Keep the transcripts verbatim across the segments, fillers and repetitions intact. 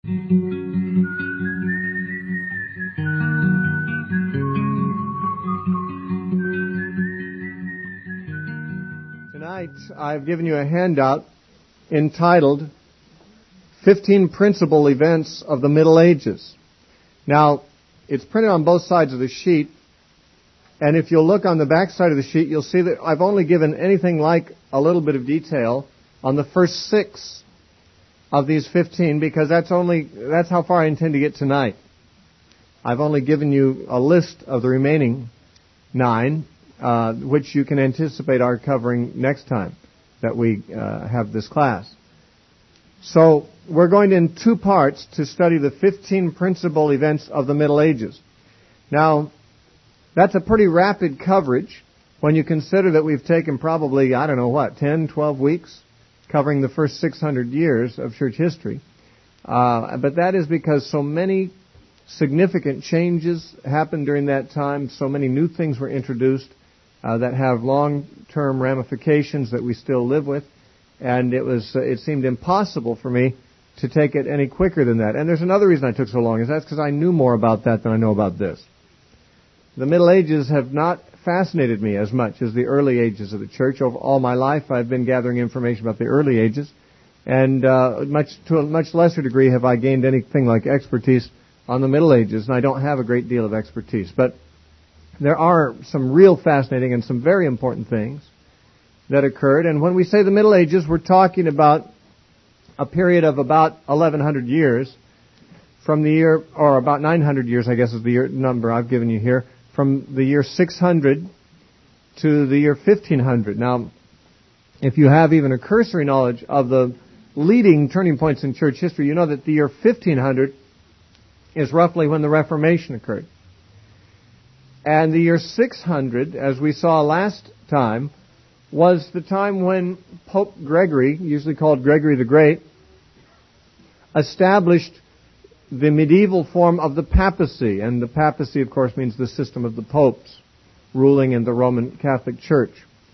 Tonight, I've given you a handout entitled fifteen Principal Events of the Middle Ages. Now, it's printed on both sides of the sheet, and if you'll look on the back side of the sheet, you'll see that I've only given anything like a little bit of detail on the first six of these fifteen, because that's only that's how far I intend to get tonight. I've only given you a list of the remaining nine, uh, which you can anticipate our covering next time that we uh, have this class. So we're going in two parts to study the fifteen principal events of the Middle Ages. Now, that's a pretty rapid coverage when you consider that we've taken probably, I don't know what, ten, twelve weeks covering the first six hundred years of church history. Uh, but that is because so many significant changes happened during that time, so many new things were introduced uh, that have long-term ramifications that we still live with, and it was uh, it seemed impossible for me to take it any quicker than that. And there's another reason I took so long, is that's because I knew more about that than I know about this. The Middle Ages have not fascinated me as much as the early ages of the church. Over all my life, I've been gathering information about the early ages, and uh, much to a much lesser degree have I gained anything like expertise on the Middle Ages, and I don't have a great deal of expertise. But there are some real fascinating and some very important things that occurred. And when we say the Middle Ages, we're talking about a period of about eleven hundred years from the year, or about nine hundred years, I guess is the year number I've given you here, from the year six hundred to the year fifteen hundred. Now, if you have even a cursory knowledge of the leading turning points in church history, you know that the year fifteen hundred is roughly when the Reformation occurred. And the year six hundred, as we saw last time, was the time when Pope Gregory, usually called Gregory the Great, established the medieval form of the papacy. And the papacy, of course, means the system of the popes ruling in the Roman Catholic Church.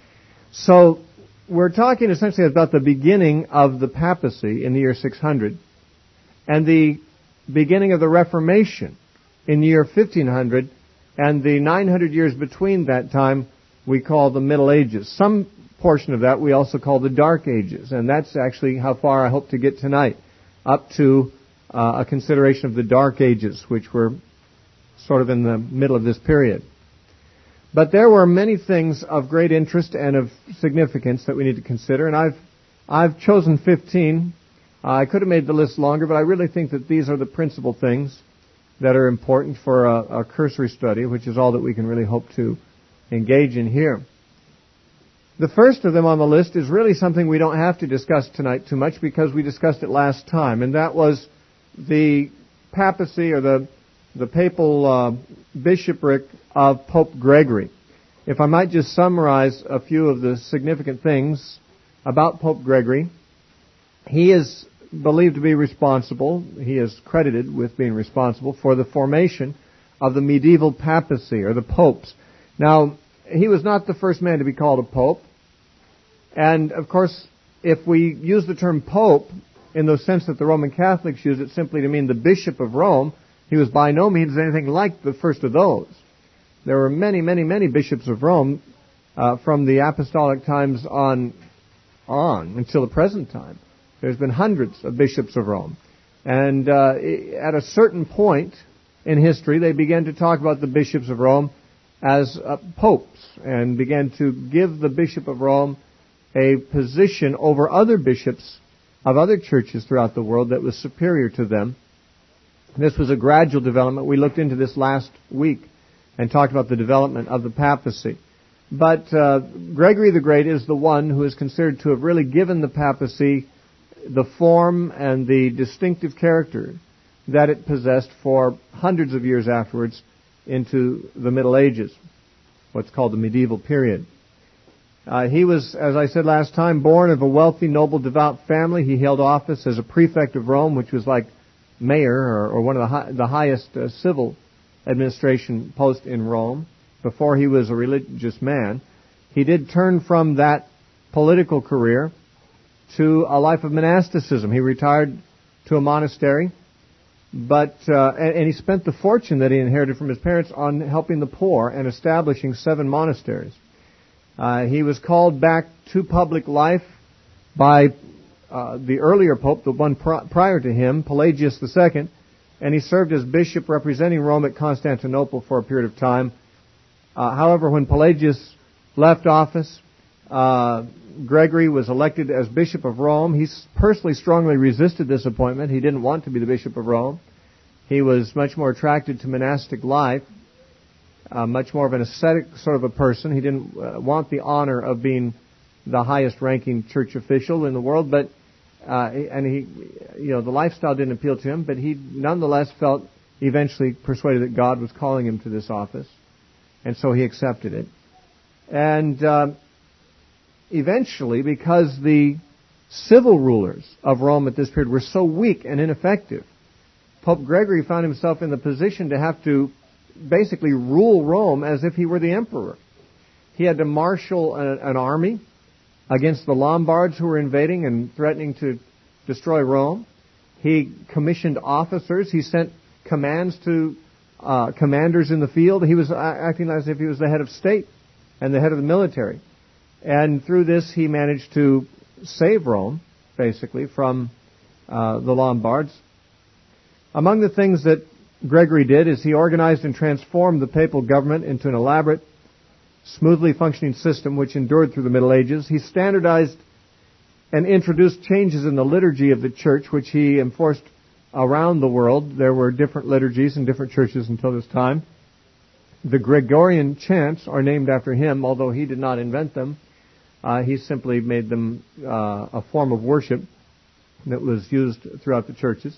So we're talking essentially about the beginning of the papacy in the year six hundred and the beginning of the Reformation in the year fifteen hundred, and the nine hundred years between that time we call the Middle Ages. Some portion of that we also call the Dark Ages, and that's actually how far I hope to get tonight, up to uh, a consideration of the Dark Ages, which were sort of in the middle of this period. But there were many things of great interest and of significance that we need to consider, and I've I've chosen fifteen. Uh, I could have made the list longer, but I really think that these are the principal things that are important for a, a cursory study, which is all that we can really hope to engage in here. The first of them on the list is really something we don't have to discuss tonight too much, because we discussed it last time, and that was the papacy, or the the papal uh, bishopric of Pope Gregory. If I might just summarize a few of the significant things about Pope Gregory, he is believed to be responsible, he is credited with being responsible for the formation of the medieval papacy, or the popes. Now, he was not the first man to be called a pope, and of course, if we use the term pope in the sense that the Roman Catholics use it simply to mean the bishop of Rome, he was by no means anything like the first of those. There were many, many, many bishops of Rome uh, from the apostolic times on on until the present time. There's been hundreds of bishops of Rome. And uh, at a certain point in history, they began to talk about the bishops of Rome as uh, popes, and began to give the bishop of Rome a position over other bishops of other churches throughout the world that was superior to them. This was a gradual development. We looked into this last week and talked about the development of the papacy. But uh, Gregory the Great is the one who is considered to have really given the papacy the form and the distinctive character that it possessed for hundreds of years afterwards into the Middle Ages, what's called the medieval period. Uh, he was, as I said last time, born of a wealthy, noble, devout family. He held office as a prefect of Rome, which was like mayor, or, or one of the, high, the highest uh, civil administration post in Rome, before he was a religious man. He did turn from that political career to a life of monasticism. He retired to a monastery but uh, and, and he spent the fortune that he inherited from his parents on helping the poor and establishing seven monasteries. Uh, he was called back to public life by uh, the earlier pope, the one pr- prior to him, Pelagius the Second, and he served as bishop representing Rome at Constantinople for a period of time. Uh, however, when Pelagius left office, uh, Gregory was elected as Bishop of Rome. He personally strongly resisted this appointment. He didn't want to be the Bishop of Rome. He was much more attracted to monastic life, uh, much more of an ascetic sort of a person. He didn't uh, want the honor of being the highest-ranking church official in the world, but uh, and he, you know, the lifestyle didn't appeal to him. But he nonetheless felt eventually persuaded that God was calling him to this office, and so he accepted it. And uh, eventually, because the civil rulers of Rome at this period were so weak and ineffective, Pope Gregory found himself in the position to have to basically rule Rome as if he were the emperor. He had to marshal a, an army against the Lombards who were invading and threatening to destroy Rome. He commissioned officers. He sent commands to uh, commanders in the field. He was acting as if he was the head of state and the head of the military. And through this, he managed to save Rome, basically, from uh, the Lombards. Among the things that Gregory did is he organized and transformed the papal government into an elaborate, smoothly functioning system which endured through the Middle Ages. He standardized and introduced changes in the liturgy of the church, which he enforced around the world. There were different liturgies in different churches until this time. The Gregorian chants are named after him, although he did not invent them. Uh, he simply made them uh, a form of worship that was used throughout the churches.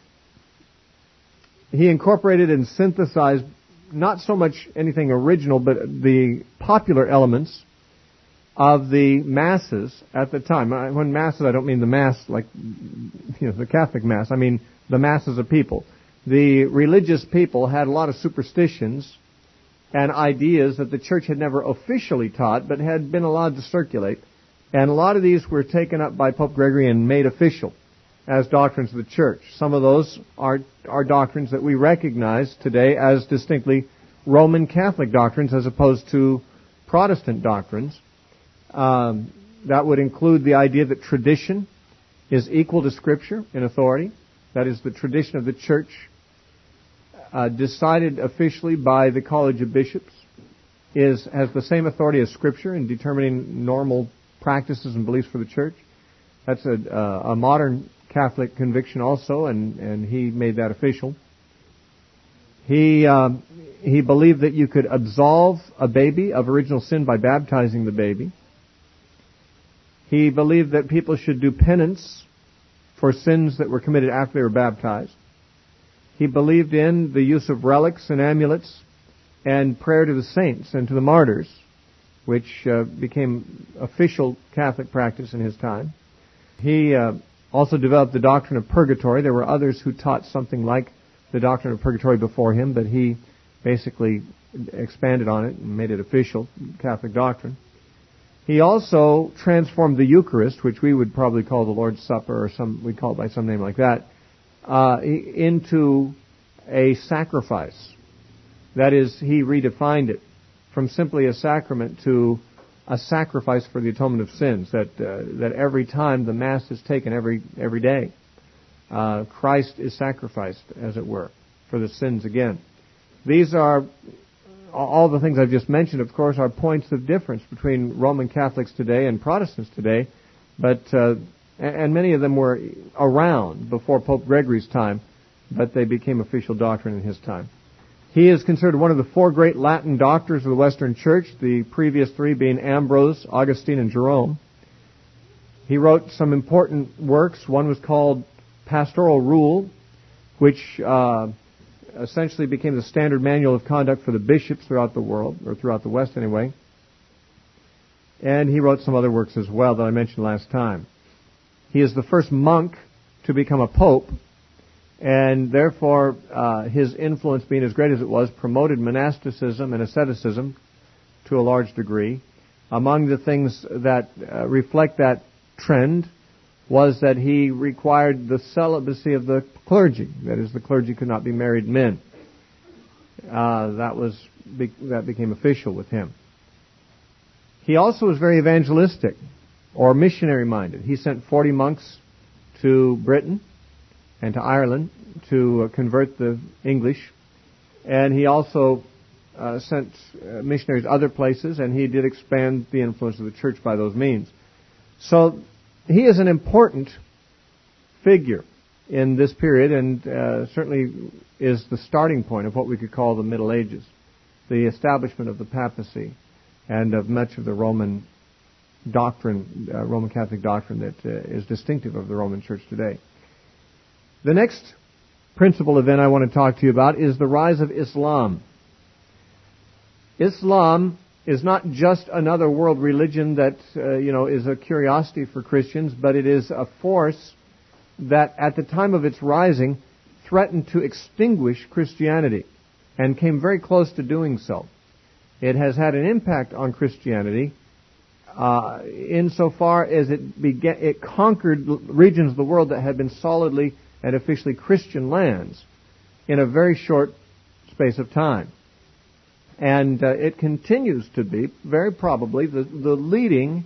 He incorporated and synthesized not so much anything original, but the popular elements of the masses at the time. When masses, I don't mean the mass like, you know, the Catholic Mass. I mean the masses of people. The religious people had a lot of superstitions and ideas that the church had never officially taught, but had been allowed to circulate. And a lot of these were taken up by Pope Gregory and made official as doctrines of the church. Some of those are, are doctrines that we recognize today as distinctly Roman Catholic doctrines as opposed to Protestant doctrines. Um, that would include the idea that tradition is equal to Scripture in authority. That is, the tradition of the church uh, decided officially by the College of Bishops is has the same authority as Scripture in determining normal practices and beliefs for the church. That's a, uh, a modern Catholic conviction also, and, and he made that official. He um, he believed that you could absolve a baby of original sin by baptizing the baby. He believed that people should do penance for sins that were committed after they were baptized. He believed in the use of relics and amulets and prayer to the saints and to the martyrs, which uh, became official Catholic practice in his time. He uh, also developed the doctrine of purgatory. There were others who taught something like the doctrine of purgatory before him, but he basically expanded on it and made it official Catholic doctrine. He also transformed the Eucharist, which we would probably call the Lord's Supper, or some we call it by some name like that, uh, into a sacrifice. That is, he redefined it from simply a sacrament to a sacrifice for the atonement of sins. That uh, that every time the Mass is taken, every every day, uh, Christ is sacrificed, as it were, for the sins again. These are all the things I've just mentioned, of course, are points of difference between Roman Catholics today and Protestants today, but uh, and many of them were around before Pope Gregory's time, but they became official doctrine in his time. He is considered one of the four great Latin doctors of the Western Church, the previous three being Ambrose, Augustine, and Jerome. He wrote some important works. One was called Pastoral Rule, which uh, essentially became the standard manual of conduct for the bishops throughout the world, or throughout the West anyway. And he wrote some other works as well that I mentioned last time. He is the first monk to become a pope, and therefore uh, his influence, being as great as it was, promoted monasticism and asceticism to a large degree. Among the things that uh, reflect that trend was that he required the celibacy of the clergy. That is, the clergy could not be married men. Uh, that was that became official with him. He also was very evangelistic or missionary-minded. He sent forty monks to Britain and to Ireland to uh, convert the English, and he also uh, sent uh, missionaries other places, and he did expand the influence of the church by those means. So he is an important figure in this period, and uh, certainly is the starting point of what we could call the Middle Ages, the establishment of the papacy and of much of the Roman doctrine, uh, Roman Catholic doctrine that uh, is distinctive of the Roman Church today. The next principal event I want to talk to you about is the rise of Islam. Islam is not just another world religion that uh, you know is a curiosity for Christians, but it is a force that at the time of its rising threatened to extinguish Christianity and came very close to doing so. It has had an impact on Christianity uh, insofar as it began, it conquered regions of the world that had been solidly and officially Christian lands in a very short space of time. And uh, it continues to be, very probably, the, the leading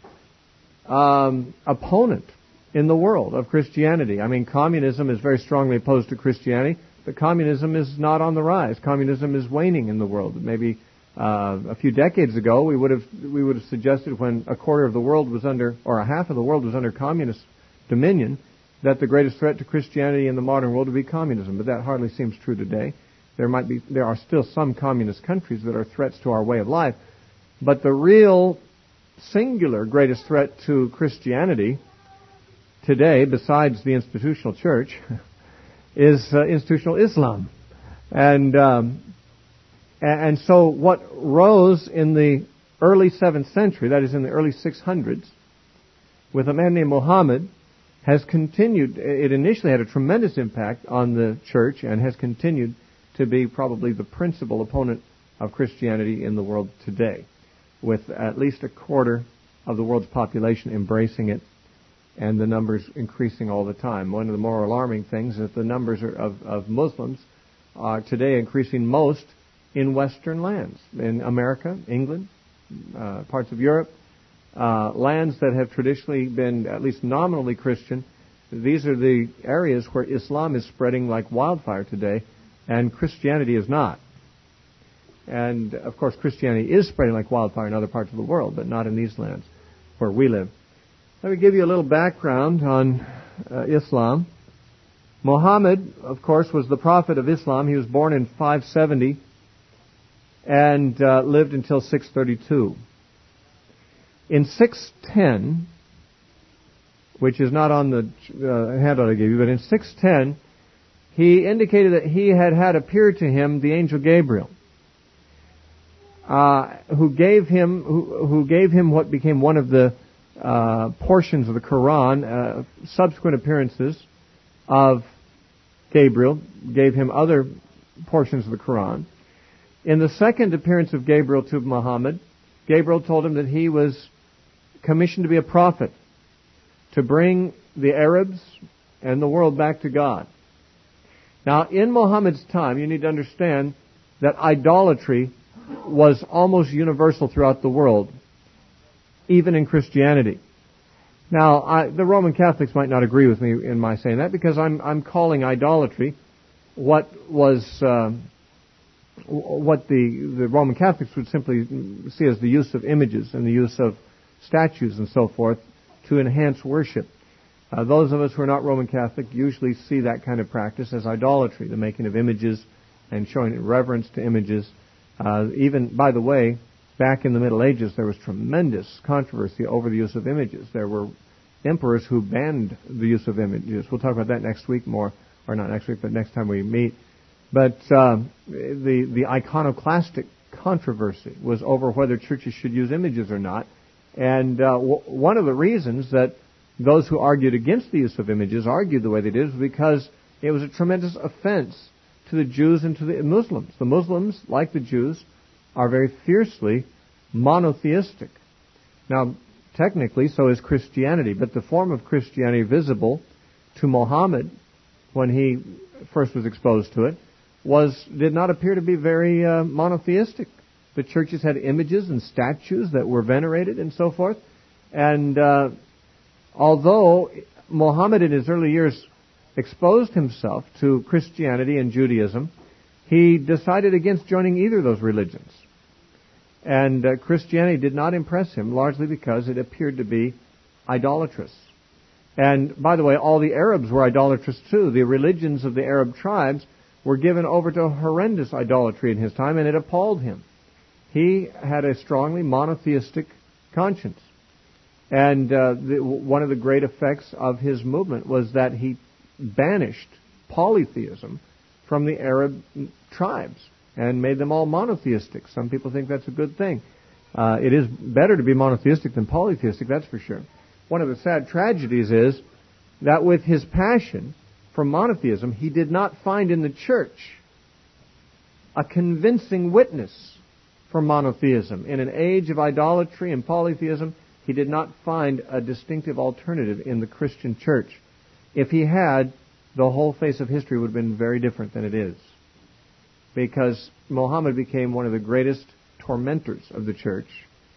um, opponent in the world of Christianity. I mean, communism is very strongly opposed to Christianity, but communism is not on the rise. Communism is waning in the world. Maybe uh, a few decades ago, we would have we would have suggested when a quarter of the world was under, or a half of the world was under communist dominion, that the greatest threat to Christianity in the modern world would be communism. But that hardly seems true today. There might be, there are still some communist countries that are threats to our way of life, but the real singular greatest threat to Christianity today, besides the institutional church, is uh, institutional Islam. And um, and so what rose in the early seventh century, that is in the early six hundreds, with a man named Muhammad, has continued. It initially had a tremendous impact on the church and has continued to be probably the principal opponent of Christianity in the world today, with at least a quarter of the world's population embracing it, and the numbers increasing all the time. One of the more alarming things is that the numbers are of, of Muslims are today increasing most in Western lands, in America, England, uh, parts of Europe, uh, lands that have traditionally been at least nominally Christian. These are the areas where Islam is spreading like wildfire today, and Christianity is not. And, of course, Christianity is spreading like wildfire in other parts of the world, but not in these lands where we live. Let me give you a little background on uh, Islam. Muhammad, of course, was the prophet of Islam. He was born in five seventy and uh, lived until six thirty-two. In six ten, which is not on the uh, handout I gave you, but in six ten, he indicated that he had had appeared to him the angel Gabriel, uh, who gave him who, who gave him what became one of the uh, portions of the Quran. Uh, subsequent appearances of Gabriel gave him other portions of the Quran. In the second appearance of Gabriel to Muhammad, Gabriel told him that he was commissioned to be a prophet, to bring the Arabs and the world back to God. Now, in Muhammad's time, you need to understand that idolatry was almost universal throughout the world, even in Christianity. Now, I, the Roman Catholics might not agree with me in my saying that, because I'm, I'm calling idolatry what was uh, what the, the Roman Catholics would simply see as the use of images and the use of statues and so forth to enhance worship. Uh, those of us who are not Roman Catholic usually see that kind of practice as idolatry, the making of images and showing reverence to images. Uh, even, by the way, back in the Middle Ages, there was tremendous controversy over the use of images. There were emperors who banned the use of images. We'll talk about that next week more, or not next week, but next time we meet. But uh, the the iconoclastic controversy was over whether churches should use images or not. And uh, w- one of the reasons that those who argued against the use of images argued the way they did was because it was a tremendous offense to the Jews and to the Muslims. The Muslims, like the Jews, are very fiercely monotheistic. Now, technically, so is Christianity. But the form of Christianity visible to Muhammad when he first was exposed to it was did not appear to be very uh, monotheistic. The churches had images and statues that were venerated and so forth. And uh, although Muhammad in his early years exposed himself to Christianity and Judaism, he decided against joining either of those religions. And uh, Christianity did not impress him, largely because it appeared to be idolatrous. And, by the way, all the Arabs were idolatrous too. The religions of the Arab tribes were given over to horrendous idolatry in his time, and it appalled him. He had a strongly monotheistic conscience. And uh, the, one of the great effects of his movement was that he banished polytheism from the Arab tribes and made them all monotheistic. Some people think that's a good thing. Uh, it is better to be monotheistic than polytheistic, that's for sure. One of the sad tragedies is that with his passion for monotheism, he did not find in the church a convincing witness for monotheism. In an age of idolatry and polytheism, he did not find a distinctive alternative in the Christian church. If he had, the whole face of history would have been very different than it is. Because Muhammad became one of the greatest tormentors of the church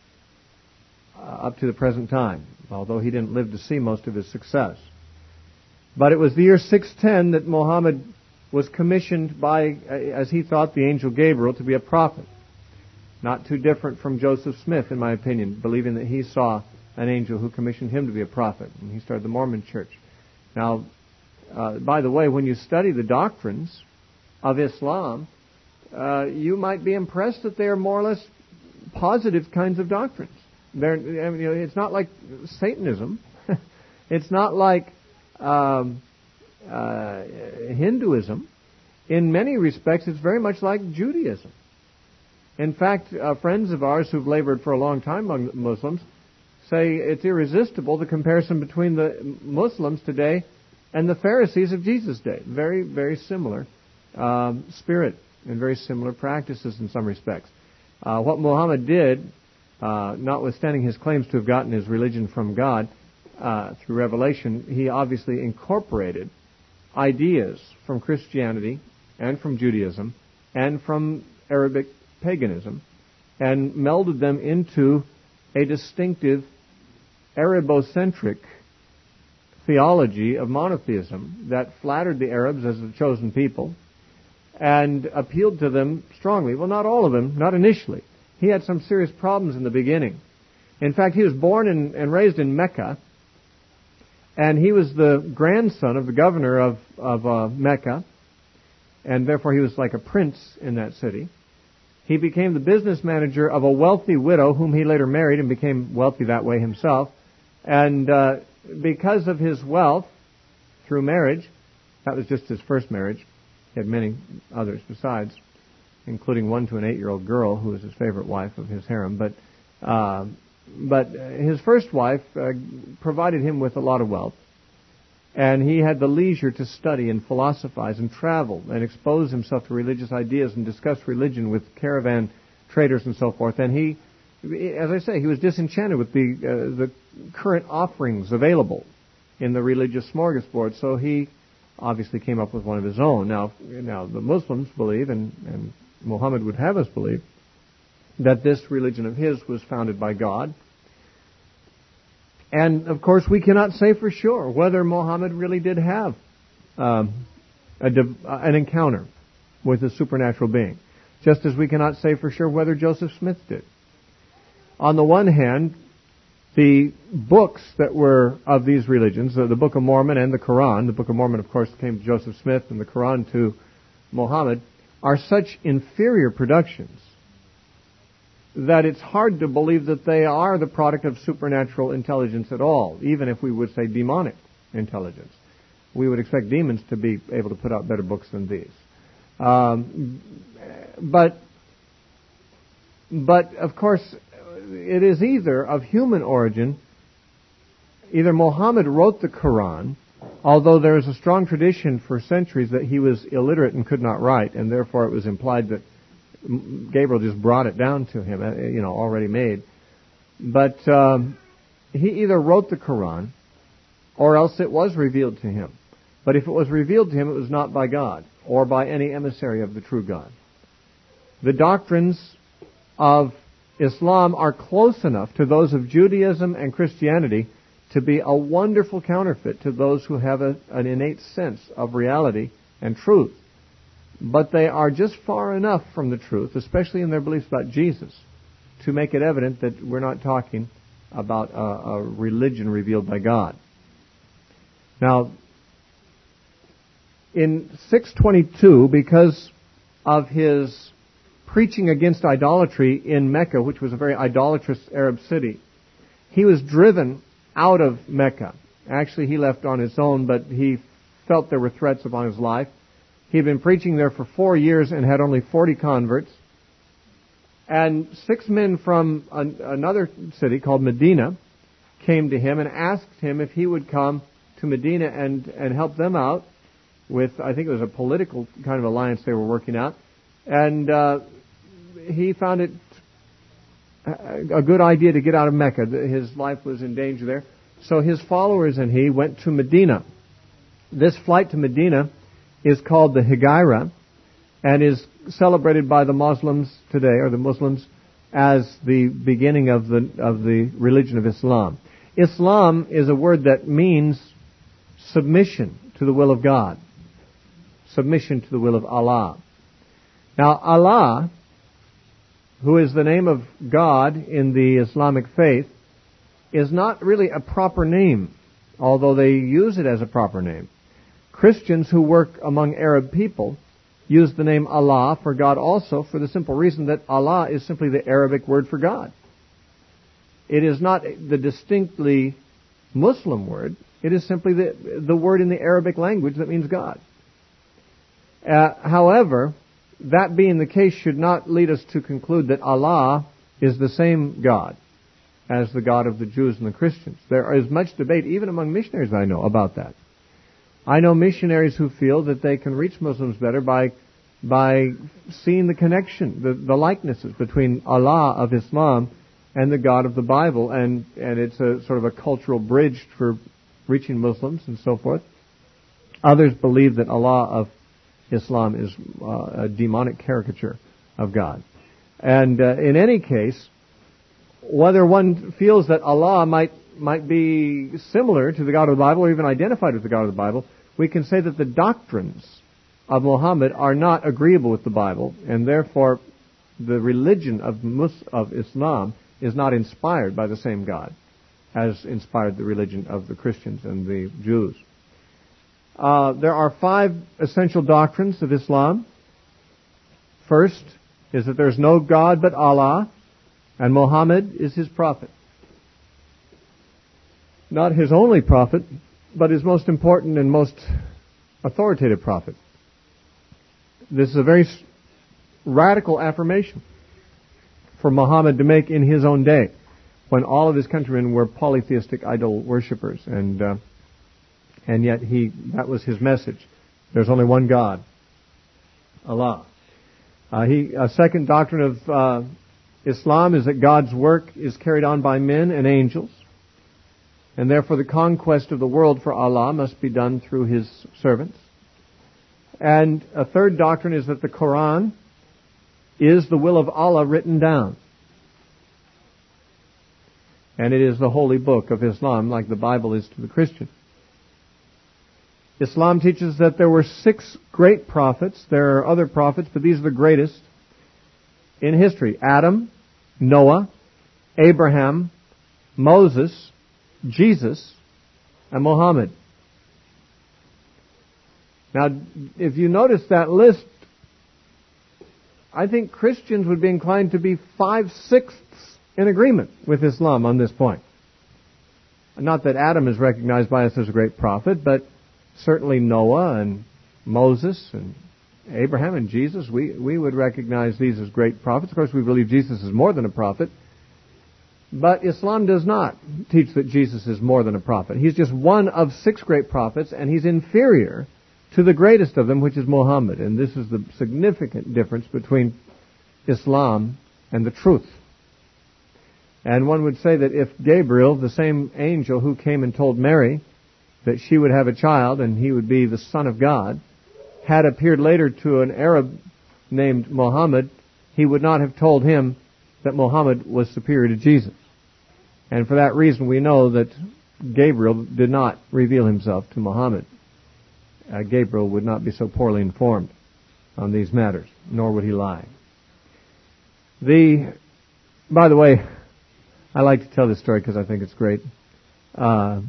uh, up to the present time, although he didn't live to see most of his success. But it was the year six ten that Muhammad was commissioned by, as he thought, the angel Gabriel to be a prophet. Not too different from Joseph Smith, in my opinion, believing that he saw an angel who commissioned him to be a prophet. And he started the Mormon Church. Now, uh, by the way, when you study the doctrines of Islam, uh, you might be impressed that they are more or less positive kinds of doctrines. They're, I mean, you know, it's not like Satanism. It's not like um, uh, Hinduism. In many respects, it's very much like Judaism. In fact, uh, friends of ours who've labored for a long time among Muslims say it's irresistible, the comparison between the Muslims today and the Pharisees of Jesus' day. Very, very similar um, spirit and very similar practices in some respects. Uh, what Muhammad did, uh, notwithstanding his claims to have gotten his religion from God uh, through revelation, he obviously incorporated ideas from Christianity and from Judaism and from Arabic paganism and melded them into a distinctive Arabocentric theology of monotheism that flattered the Arabs as the chosen people and appealed to them strongly. Well, not all of them, not initially. He had some serious problems in the beginning. In fact, he was born in, and raised in Mecca, and he was the grandson of the governor of, of uh, Mecca, and therefore he was like a prince in that city. He became the business manager of a wealthy widow whom he later married and became wealthy that way himself. And uh, because of his wealth through marriage, that was just his first marriage. He had many others besides, including one to an eight-year-old girl who was his favorite wife of his harem. But uh, but his first wife uh, provided him with a lot of wealth. And he had the leisure to study and philosophize and travel and expose himself to religious ideas and discuss religion with caravan traders and so forth. And he, as I say, he was disenchanted with the uh, the current offerings available in the religious smorgasbord. So he obviously came up with one of his own. Now, now the Muslims believe, and, and Muhammad would have us believe, that this religion of his was founded by God. And, of course, we cannot say for sure whether Muhammad really did have um, a div- an encounter with a supernatural being, just as we cannot say for sure whether Joseph Smith did. On the one hand, the books that were of these religions, uh, the Book of Mormon and the Quran, the Book of Mormon, of course, came to Joseph Smith, and the Quran to Muhammad, are such inferior productions that it's hard to believe that they are the product of supernatural intelligence at all, even if we would say demonic intelligence. We would expect demons to be able to put out better books than these. Um, but, but, of course, it is either of human origin. Either Muhammad wrote the Quran, although there is a strong tradition for centuries that he was illiterate and could not write, and therefore it was implied that Gabriel just brought it down to him, you know, already made. But um, he either wrote the Quran or else it was revealed to him. But if it was revealed to him, it was not by God or by any emissary of the true God. The doctrines of Islam are close enough to those of Judaism and Christianity to be a wonderful counterfeit to those who have a, an innate sense of reality and truth. But they are just far enough from the truth, especially in their beliefs about Jesus, to make it evident that we're not talking about a, a religion revealed by God. Now, in six twenty-two, because of his preaching against idolatry in Mecca, which was a very idolatrous Arab city, he was driven out of Mecca. Actually, he left on his own, but he felt there were threats upon his life. He had been preaching there for four years and had only forty converts. And six men from an, another city called Medina came to him and asked him if he would come to Medina and, and help them out with, I think it was a political kind of alliance they were working out. And uh, he found it a good idea to get out of Mecca. His life was in danger there. So his followers and he went to Medina. This flight to Medina is called the Hijra and is celebrated by the Muslims today, or the Muslims, as the beginning of the of the religion of Islam. Islam is a word that means submission to the will of God, submission to the will of Allah. Now, Allah, who is the name of God in the Islamic faith, is not really a proper name, although they use it as a proper name. Christians who work among Arab people use the name Allah for God also, for the simple reason that Allah is simply the Arabic word for God. It is not the distinctly Muslim word. It is simply the, the word in the Arabic language that means God. Uh, however, that being the case should not lead us to conclude that Allah is the same God as the God of the Jews and the Christians. There is much debate, even among missionaries I know, about that. I know missionaries who feel that they can reach Muslims better by by seeing the connection, the, the likenesses between Allah of Islam and the God of the Bible, and, and it's a sort of a cultural bridge for reaching Muslims and so forth. Others believe that Allah of Islam is uh, a demonic caricature of God. And uh, in any case, whether one feels that Allah might might be similar to the God of the Bible or even identified with the God of the Bible, we can say that the doctrines of Muhammad are not agreeable with the Bible, and therefore the religion of Mus- of Islam is not inspired by the same God as inspired the religion of the Christians and the Jews. Uh, there are five essential doctrines of Islam. First is that there is no God but Allah, and Muhammad is his prophet. Not his only prophet, but his most important and most authoritative prophet. This is a very radical affirmation for Muhammad to make in his own day, when all of his countrymen were polytheistic idol worshippers, and uh, and yet he that was his message. There's only one God, Allah. Uh, he a second doctrine of uh, Islam is that God's work is carried on by men and angels, and therefore the conquest of the world for Allah must be done through his servants. And a third doctrine is that the Quran is the will of Allah written down. And it is the holy book of Islam, like the Bible is to the Christian. Islam teaches that there were six great prophets. There are other prophets, but these are the greatest in history. Adam, Noah, Abraham, Moses, Jesus, and Muhammad. Now, if you notice that list, I think Christians would be inclined to be five-sixths in agreement with Islam on this point. Not that Adam is recognized by us as a great prophet, but certainly Noah and Moses and Abraham and Jesus, we, we would recognize these as great prophets. Of course, we believe Jesus is more than a prophet. But Islam does not teach that Jesus is more than a prophet. He's just one of six great prophets, and he's inferior to the greatest of them, which is Muhammad. And this is the significant difference between Islam and the truth. And one would say that if Gabriel, the same angel who came and told Mary that she would have a child and he would be the Son of God, had appeared later to an Arab named Muhammad, he would not have told him that Muhammad was superior to Jesus. And for that reason we know that Gabriel did not reveal himself to Muhammad. Uh, Gabriel would not be so poorly informed on these matters, nor would he lie. The, by the way, I like to tell this story because I think it's great. Uh,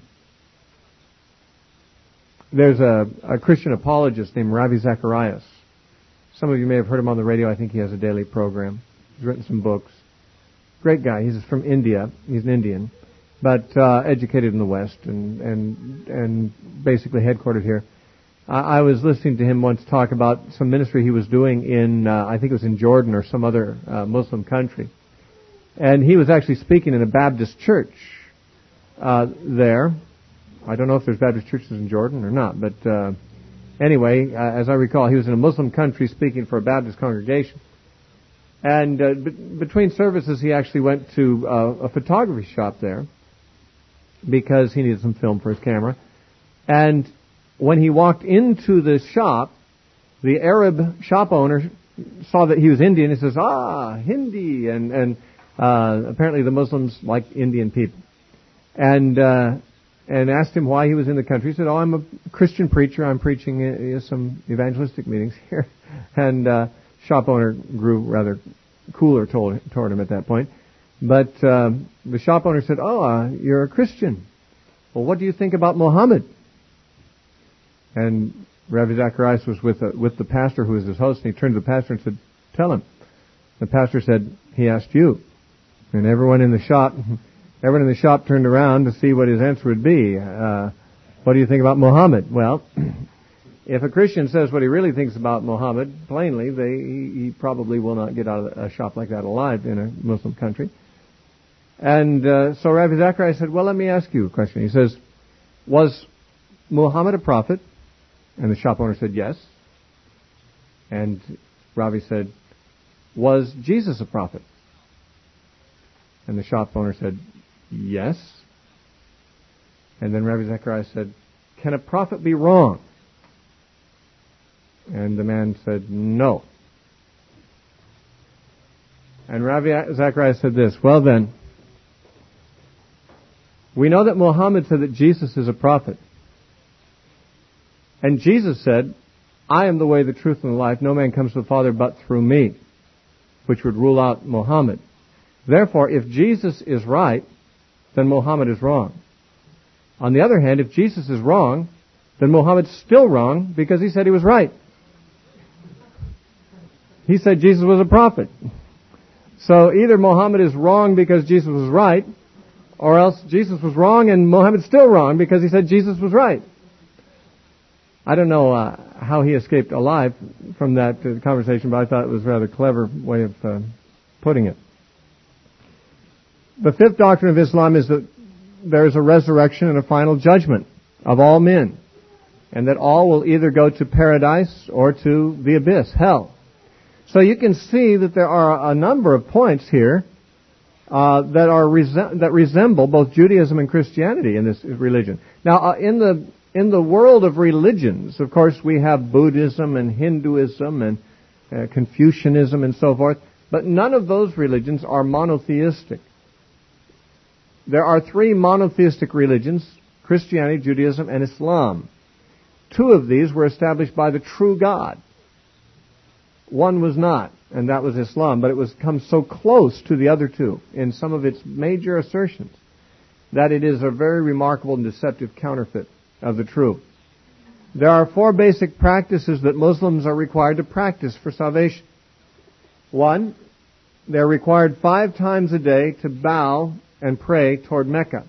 there's a, a Christian apologist named Ravi Zacharias. Some of you may have heard him on the radio. I think he has a daily program. He's written some books. Great guy. He's from India. He's an Indian, but uh, educated in the West and and and basically headquartered here. I, I was listening to him once talk about some ministry he was doing in, uh, I think it was in Jordan or some other uh, Muslim country. And he was actually speaking in a Baptist church uh, there. I don't know if there's Baptist churches in Jordan or not, but uh, anyway, uh, as I recall, he was in a Muslim country speaking for a Baptist congregation. And uh, be- between services, he actually went to uh, a photography shop there because he needed some film for his camera. And when he walked into the shop, the Arab shop owner saw that he was Indian. He says, "Ah, Hindi," and and uh, apparently the Muslims like Indian people, and uh, and asked him why he was in the country. He said, "Oh, I'm a Christian preacher. I'm preaching uh, some evangelistic meetings here," and uh, shop owner grew rather cooler toward, toward him at that point. But uh, the shop owner said, "Oh, uh, you're a Christian. Well, what do you think about Muhammad?" And Rabbi Zacharias was with the, with the pastor who was his host, and he turned to the pastor and said, "Tell him." The pastor said, "He asked you." And everyone in the shop, everyone in the shop turned around to see what his answer would be. Uh, what do you think about Muhammad? Well, if a Christian says what he really thinks about Muhammad, plainly, they, he, he probably will not get out of a shop like that alive in a Muslim country. And uh, so Rabbi Zacharias said, "Well, let me ask you a question." He says, "Was Muhammad a prophet?" And the shop owner said, "Yes." And Ravi said, "Was Jesus a prophet?" And the shop owner said, "Yes." And then Rabbi Zacharias said, "Can a prophet be wrong?" And the man said, "No." And Rabbi Zacharias said this, "Well then, we know that Muhammad said that Jesus is a prophet. And Jesus said, 'I am the way, the truth, and the life. No man comes to the Father but through me,' which would rule out Muhammad. Therefore, if Jesus is right, then Muhammad is wrong. On the other hand, if Jesus is wrong, then Muhammad's still wrong because he said he was right. He said Jesus was a prophet. So either Muhammad is wrong because Jesus was right, or else Jesus was wrong and Muhammad's still wrong because he said Jesus was right." I don't know uh, how he escaped alive from that uh, conversation, but I thought it was a rather clever way of uh, putting it. The fifth doctrine of Islam is that there is a resurrection and a final judgment of all men, and that all will either go to paradise or to the abyss, hell. So you can see that there are a number of points here uh, that are resem- that resemble both Judaism and Christianity in this religion. Now, uh, in the In the world of religions, of course, we have Buddhism and Hinduism and uh, Confucianism and so forth, but none of those religions are monotheistic. There are three monotheistic religions, Christianity, Judaism, and Islam. Two of these were established by the true God. One was not, and that was Islam, but it was come so close to the other two in some of its major assertions that it is a very remarkable and deceptive counterfeit of the true. There are four basic practices that Muslims are required to practice for salvation. One, they're required five times a day to bow and pray toward Mecca.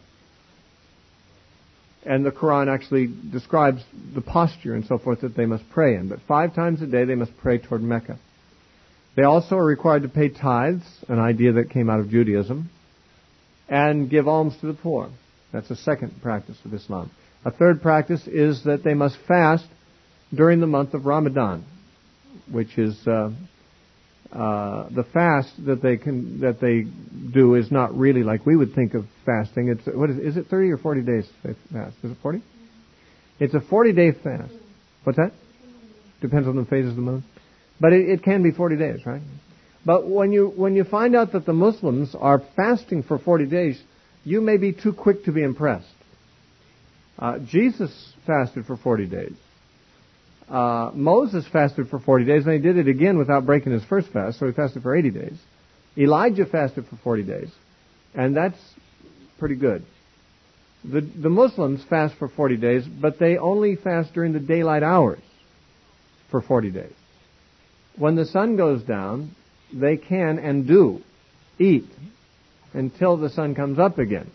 And the Quran actually describes the posture and so forth that they must pray in. But five times a day they must pray toward Mecca. They also are required to pay tithes, an idea that came out of Judaism, and give alms to the poor. That's a second practice of Islam. A third practice is that they must fast during the month of Ramadan, which is uh, uh, the fast that they can that they do is not really like we would think of fasting. It's what is is it thirty or forty days they fast? Is it forty? It's a forty day fast. What's that? Depends on the phases of the moon. But it, it can be forty days, right? But when you when you find out that the Muslims are fasting for forty days, you may be too quick to be impressed. Uh, Jesus fasted for forty days. Uh, Moses fasted for forty days, and he did it again without breaking his first fast, so he fasted for eighty days. Elijah fasted for forty days, and that's pretty good. The, the Muslims fast for forty days, but they only fast during the daylight hours for forty days. When the sun goes down, they can and do eat until the sun comes up again.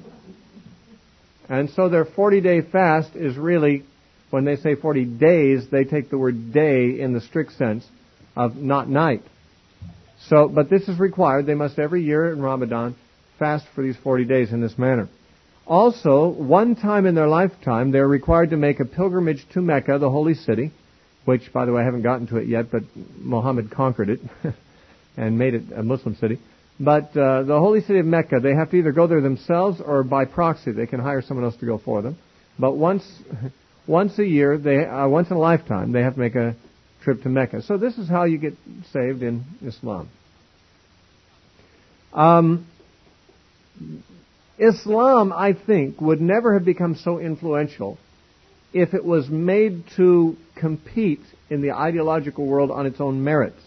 And so their forty-day fast is really, when they say forty days, they take the word day in the strict sense of not night. So, but this is required. They must every year in Ramadan fast for these forty days in this manner. Also, one time in their lifetime, they're required to make a pilgrimage to Mecca, the holy city, which, by the way, I haven't gotten to it yet, but Muhammad conquered it and made it a Muslim city. But uh, the holy city of Mecca, they have to either go there themselves or by proxy. They can hire someone else to go for them. But once once a year, they uh, once in a lifetime, they have to make a trip to Mecca. So this is how you get saved in Islam. Um, Islam, I think, would never have become so influential if it was made to compete in the ideological world on its own merits,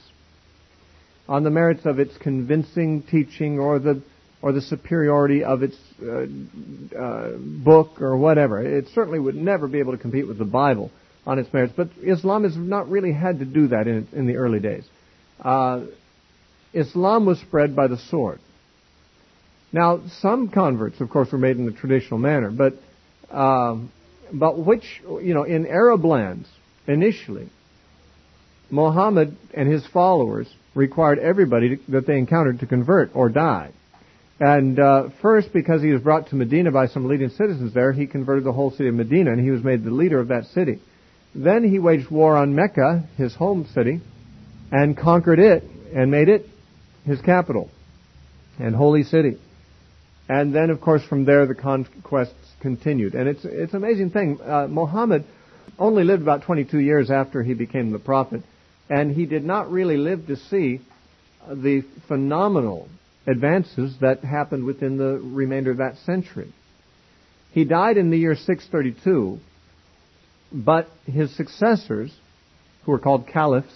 on the merits of its convincing teaching or the or the superiority of its uh, uh, book or whatever. It certainly would never be able to compete with the Bible on its merits. But Islam has not really had to do that in, in the early days. Uh, Islam was spread by the sword. Now, some converts, of course, were made in the traditional manner, but um, but which, you know, in Arab lands, initially, Muhammad and his followers required everybody to, that they encountered to convert or die. And uh, first, because he was brought to Medina by some leading citizens there, he converted the whole city of Medina, and he was made the leader of that city. Then he waged war on Mecca, his home city, and conquered it and made it his capital and holy city. And then, of course, from there the conquests continued. And it's it's an amazing thing. Uh, Muhammad only lived about twenty-two years after he became the prophet, and he did not really live to see the phenomenal advances that happened within the remainder of that century. He died in the year six thirty-two, but his successors, who were called caliphs,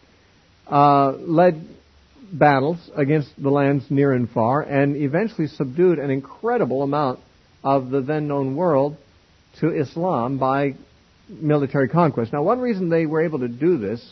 uh, led battles against the lands near and far, and eventually subdued an incredible amount of the then known world to Islam by military conquest. Now, one reason they were able to do this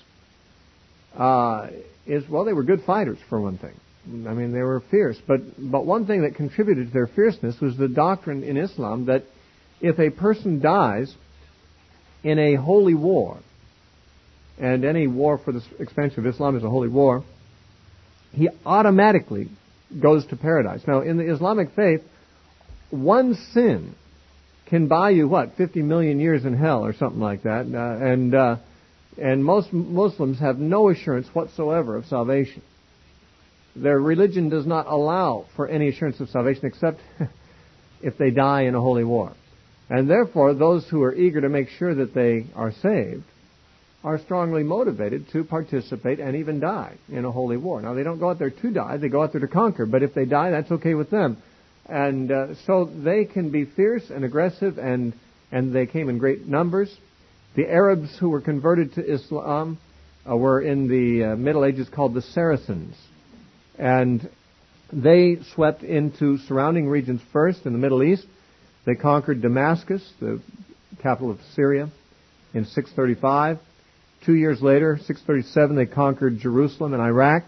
uh, is, well, they were good fighters, for one thing. I mean, they were fierce. But, but one thing that contributed to their fierceness was the doctrine in Islam that if a person dies in a holy war, and any war for the expansion of Islam is a holy war, he automatically goes to paradise. Now, in the Islamic faith, one sin can buy you, what, fifty million years in hell or something like that. Uh, and uh, and most Muslims have no assurance whatsoever of salvation. Their religion does not allow for any assurance of salvation except if they die in a holy war. And therefore, those who are eager to make sure that they are saved are strongly motivated to participate and even die in a holy war. Now, they don't go out there to die, they go out there to conquer, but if they die, that's okay with them. And uh, so they can be fierce and aggressive, and, and they came in great numbers. The Arabs who were converted to Islam uh, were in the uh, Middle Ages called the Saracens. And they swept into surrounding regions first in the Middle East. They conquered Damascus, the capital of Syria, in six thirty-five. Two years later, six thirty-seven, they conquered Jerusalem and Iraq.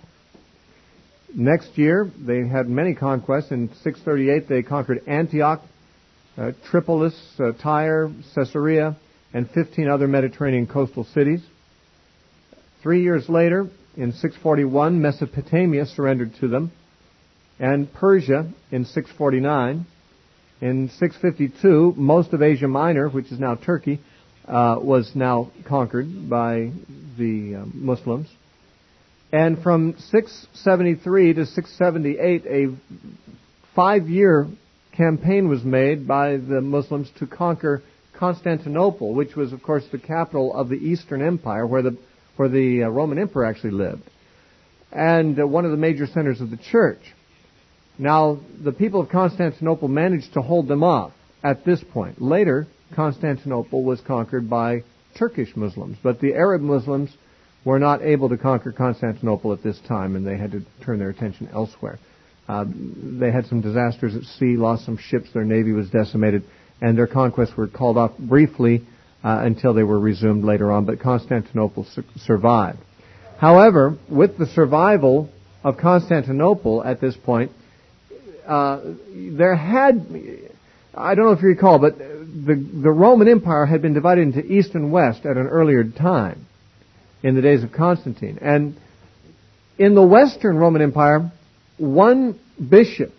Next year, they had many conquests. In six thirty-eight, they conquered Antioch, uh, Tripolis, uh, Tyre, Caesarea, and fifteen other Mediterranean coastal cities. Three years later, in six forty-one, Mesopotamia surrendered to them, and Persia in six forty-nine. In six fifty-two, most of Asia Minor, which is now Turkey, Uh, was now conquered by the uh, Muslims. And from six seventy-three to six seventy-eight, a five-year campaign was made by the Muslims to conquer Constantinople, which was, of course, the capital of the Eastern Empire, where the where the uh, Roman Emperor actually lived, and uh, one of the major centers of the church. Now, the people of Constantinople managed to hold them off at this point. Later, Constantinople was conquered by Turkish Muslims, but the Arab Muslims were not able to conquer Constantinople at this time, and they had to turn their attention elsewhere. Uh, they had some disasters at sea, lost some ships, their navy was decimated, and their conquests were called off briefly uh, until they were resumed later on, but Constantinople su- survived. However, with the survival of Constantinople at this point, uh, there had, I don't know if you recall, but the, the Roman Empire had been divided into East and West at an earlier time, in the days of Constantine. And in the Western Roman Empire, one bishop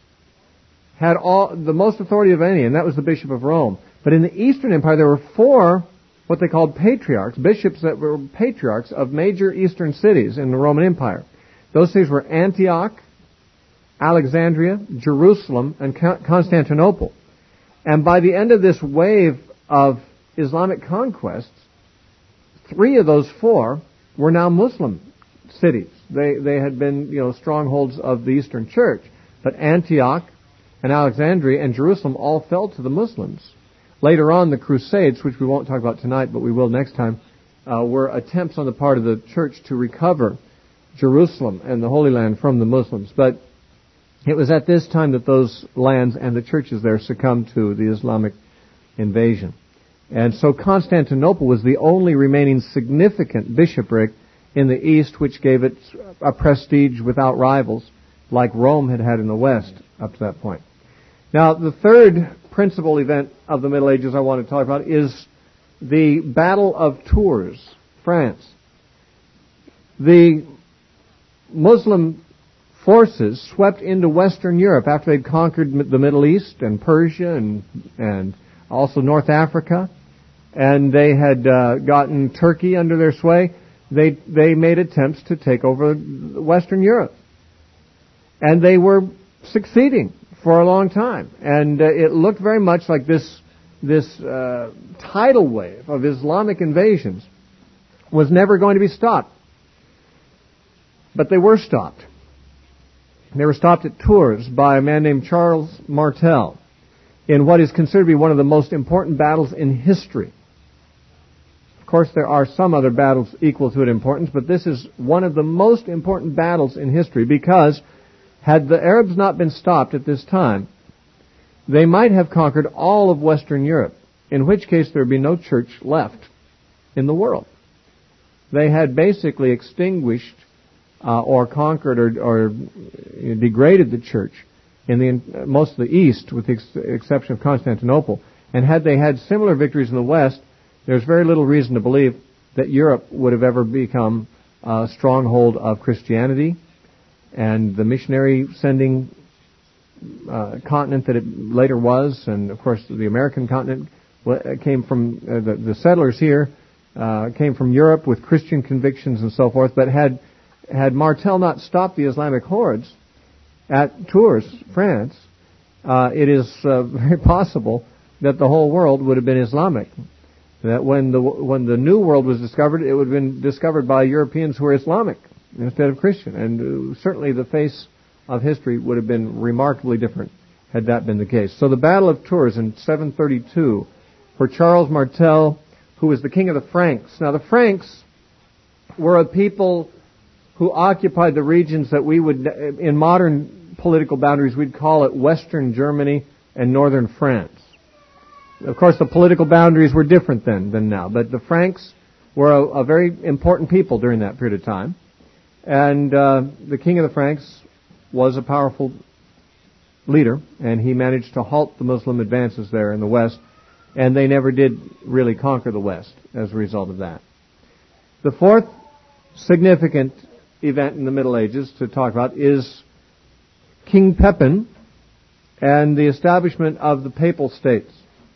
had all the most authority of any, and that was the Bishop of Rome. But in the Eastern Empire, there were four what they called patriarchs, bishops that were patriarchs of major Eastern cities in the Roman Empire. Those cities were Antioch, Alexandria, Jerusalem, and Constantinople. And by the end of this wave of Islamic conquests, three of those four were now Muslim cities. They they had been, you know, strongholds of the Eastern Church. But Antioch and Alexandria and Jerusalem all fell to the Muslims. Later on, the Crusades, which we won't talk about tonight, but we will next time, uh, were attempts on the part of the church to recover Jerusalem and the Holy Land from the Muslims. But it was at this time that those lands and the churches there succumbed to the Islamic invasion. And so Constantinople was the only remaining significant bishopric in the East, which gave it a prestige without rivals, like Rome had had in the West up to that point. Now, the third principal event of the Middle Ages I want to talk about is the Battle of Tours, France. The Muslim forces swept into Western Europe after they'd conquered the Middle East and Persia and, and also North Africa. And they had uh, gotten Turkey under their sway. They they made attempts to take over Western Europe, and they were succeeding for a long time. And uh, it looked very much like this this uh, tidal wave of Islamic invasions was never going to be stopped. But they were stopped. They were stopped at Tours by a man named Charles Martel in what is considered to be one of the most important battles in history. Of course, there are some other battles equal to it in importance, but this is one of the most important battles in history because had the Arabs not been stopped at this time, they might have conquered all of Western Europe, in which case there would be no church left in the world. They had basically extinguished uh, or conquered or, or degraded the church in the most of the East, with the ex- exception of Constantinople. And had they had similar victories in the West, there's very little reason to believe that Europe would have ever become a stronghold of Christianity, and the missionary sending uh, continent that it later was, and of course the American continent came from uh, the, the settlers here uh, came from Europe with Christian convictions and so forth. But had had Martel not stopped the Islamic hordes at Tours, France, uh, it is uh, very possible that the whole world would have been Islamic. That when the when the New World was discovered, it would have been discovered by Europeans who were Islamic instead of Christian. And uh, certainly the face of history would have been remarkably different had that been the case. So the Battle of Tours in seven thirty-two, for Charles Martel, who was the king of the Franks. Now the Franks were a people who occupied the regions that we would, in modern political boundaries, we'd call it Western Germany and Northern France. Of course, the political boundaries were different then than now, but the Franks were a, a very important people during that period of time. And uh, the king of the Franks was a powerful leader, and he managed to halt the Muslim advances there in the West, and they never did really conquer the West as a result of that. The fourth significant event in the Middle Ages to talk about is King Pepin and the establishment of the Papal States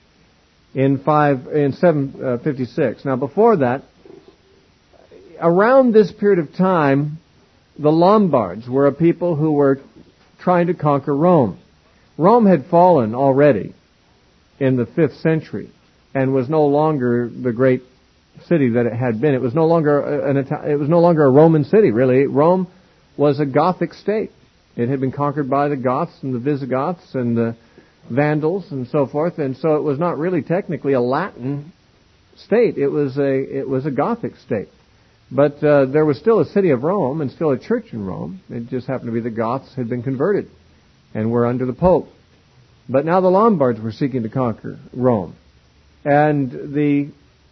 in five in seven fifty-six. Now, before that, around this period of time, the Lombards were a people who were trying to conquer Rome. Rome had fallen already in the fifth century and was no longer the great city that it had been. It was no longer an it was no longer a Roman city, really. Rome was a Gothic state. It had been conquered by the Goths and the Visigoths and the Vandals and so forth, and so it was not really technically a Latin state. It was a it was a Gothic state. But uh, there was still a city of Rome and still a church in Rome. It just happened to be the Goths had been converted and were under the Pope. But now the Lombards were seeking to conquer Rome. And the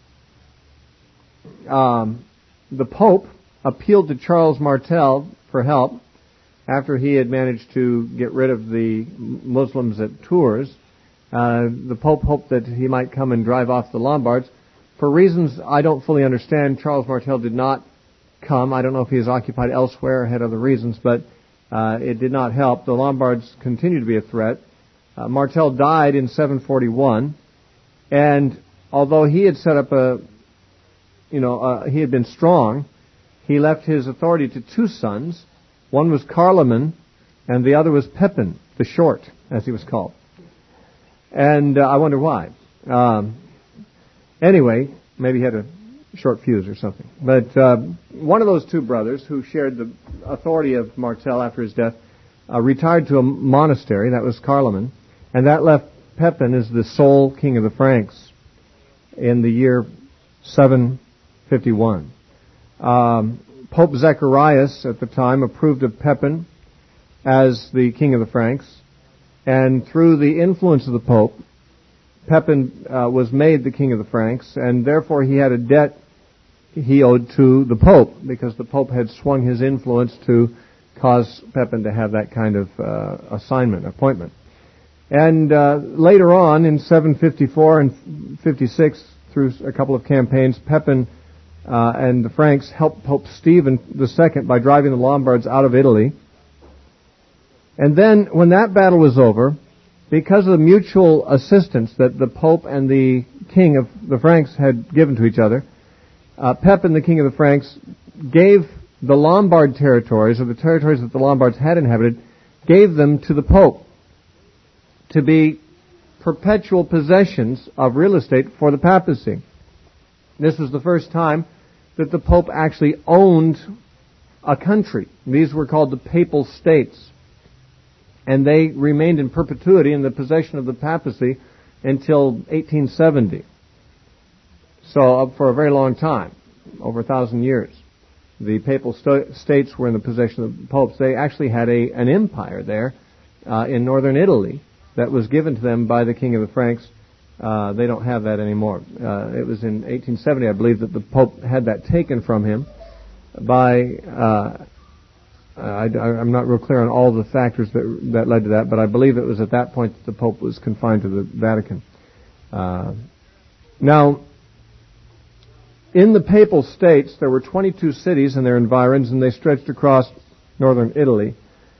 um, the Pope appealed to Charles Martel for help after he had managed to get rid of the Muslims at Tours. Uh, the Pope hoped that he might come and drive off the Lombards. For reasons I don't fully understand, Charles Martel did not come. I don't know if he was occupied elsewhere or had other reasons, but uh, it did not help. The Lombards continued to be a threat. Uh, Martel died in seven forty-one, and although he had set up a, you know, uh, he had been strong, he left his authority to two sons. One was Carloman, and the other was Pepin, the Short, as he was called. And uh, I wonder why. Um, anyway, maybe he had a short fuse or something. But uh, one of those two brothers, who shared the authority of Martel after his death, uh, retired to a monastery. That was Carloman. And that left Pepin as the sole king of the Franks in the year seven fifty-one. Um, Pope Zacharias at the time approved of Pepin as the king of the Franks, and through the influence of the Pope, Pepin uh, was made the king of the Franks, and therefore he had a debt he owed to the Pope, because the Pope had swung his influence to cause Pepin to have that kind of uh, assignment, appointment. And uh, later on, in seven fifty-four and fifty-six, through a couple of campaigns, Pepin uh, and the Franks helped Pope Stephen the Second by driving the Lombards out of Italy. And then, when that battle was over, because of the mutual assistance that the Pope and the king of the Franks had given to each other, uh, Pepin, the king of the Franks, gave the Lombard territories, or the territories that the Lombards had inhabited, gave them to the Pope to be perpetual possessions of real estate for the papacy. This was the first time that the Pope actually owned a country. These were called the Papal States. And they remained in perpetuity in the possession of the papacy until eighteen seventy. So uh, for a very long time, over a thousand years, the Papal st- States were in the possession of the popes. They actually had a an empire there uh, in northern Italy that was given to them by the king of the Franks. Uh, they don't have that anymore. Uh, it was in eighteen seventy, I believe, that the Pope had that taken from him by... Uh, I, I'm not real clear on all the factors that that led to that, but I believe it was at that point that the Pope was confined to the Vatican. Uh, now, in the Papal States, there were twenty-two cities and their environs, and they stretched across northern Italy.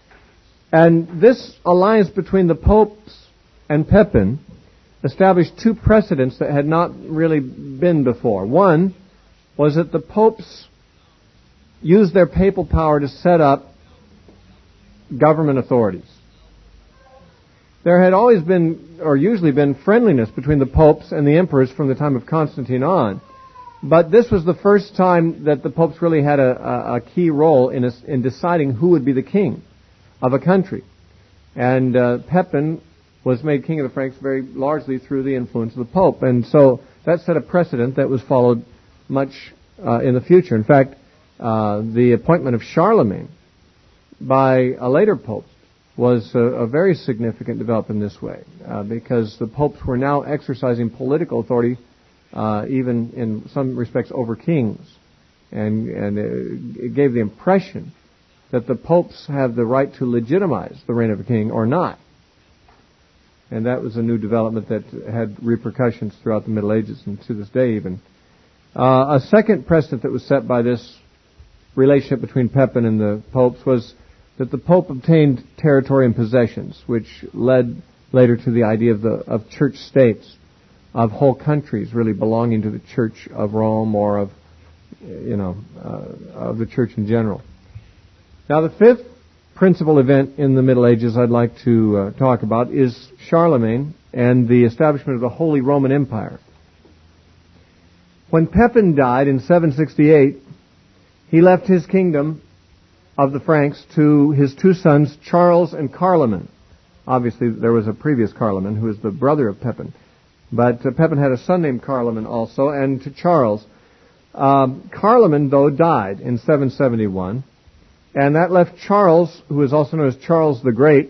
And this alliance between the popes and Pepin established two precedents that had not really been before. One was that the popes used their papal power to set up government authorities. There had always been, or usually been, friendliness between the popes and the emperors from the time of Constantine on, but this was the first time that the popes really had a, a, a key role in, a, in deciding who would be the king of a country. And uh, Pepin was made king of the Franks very largely through the influence of the Pope, and so that set a precedent that was followed much uh, in the future. In fact, Uh, the appointment of Charlemagne by a later pope was a, a very significant development in this way, uh, because the popes were now exercising political authority, uh, even in some respects over kings, and and it, it gave the impression that the popes have the right to legitimize the reign of a king or not, and that was a new development that had repercussions throughout the Middle Ages and to this day even. Uh, a second precedent that was set by this relationship between Pepin and the popes was that the Pope obtained territory and possessions, which led later to the idea of the of church states, of whole countries really belonging to the Church of Rome or of, you know, uh, of the Church in general. Now, the fifth principal event in the Middle Ages I'd like to uh, talk about is Charlemagne and the establishment of the Holy Roman Empire. When Pepin died in seven sixty-eight, he left his kingdom of the Franks to his two sons, Charles and Carloman. Obviously, there was a previous Carloman who was the brother of Pepin. But uh, Pepin had a son named Carloman also, and to Charles. Um, Carloman, though, died in seven seventy-one, and that left Charles, who is also known as Charles the Great,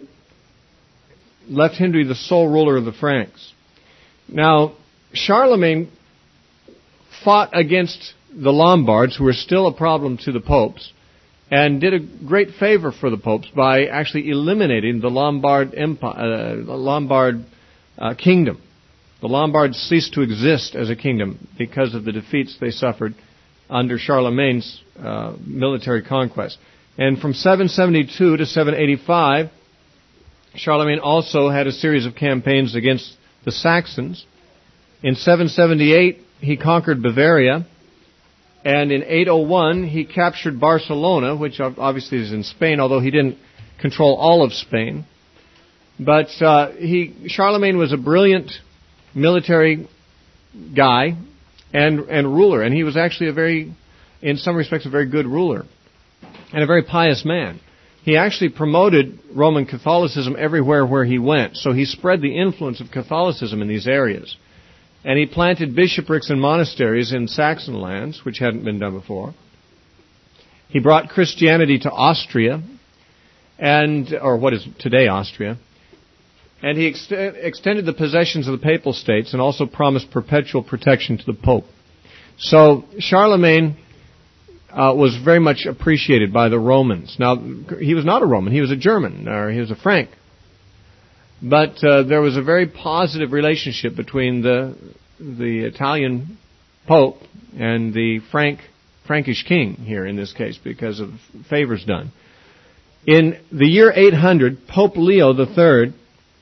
left him to be the sole ruler of the Franks. Now, Charlemagne fought against the Lombards, who were still a problem to the popes, and did a great favor for the popes by actually eliminating the Lombard Empire, uh, the Lombard uh, kingdom. The Lombards ceased to exist as a kingdom because of the defeats they suffered under Charlemagne's uh, military conquest. And from seven seventy-two to seven eighty-five, Charlemagne also had a series of campaigns against the Saxons. In seven seventy-eight, he conquered Bavaria. And in eight oh one, he captured Barcelona, which obviously is in Spain, although he didn't control all of Spain. But uh, he, Charlemagne was a brilliant military guy and and ruler, and he was actually a very, in some respects, a very good ruler and a very pious man. He actually promoted Roman Catholicism everywhere where he went, so he spread the influence of Catholicism in these areas. And he planted bishoprics and monasteries in Saxon lands, which hadn't been done before. He brought Christianity to Austria, and or what is today Austria. And he ex- extended the possessions of the Papal States and also promised perpetual protection to the Pope. So Charlemagne uh, was very much appreciated by the Romans. Now, he was not a Roman. He was a German, or he was a Frank. But uh, there was a very positive relationship between the the Italian Pope and the Frank Frankish king here in this case because of favors done. In the year eight hundred, Pope Leo the Third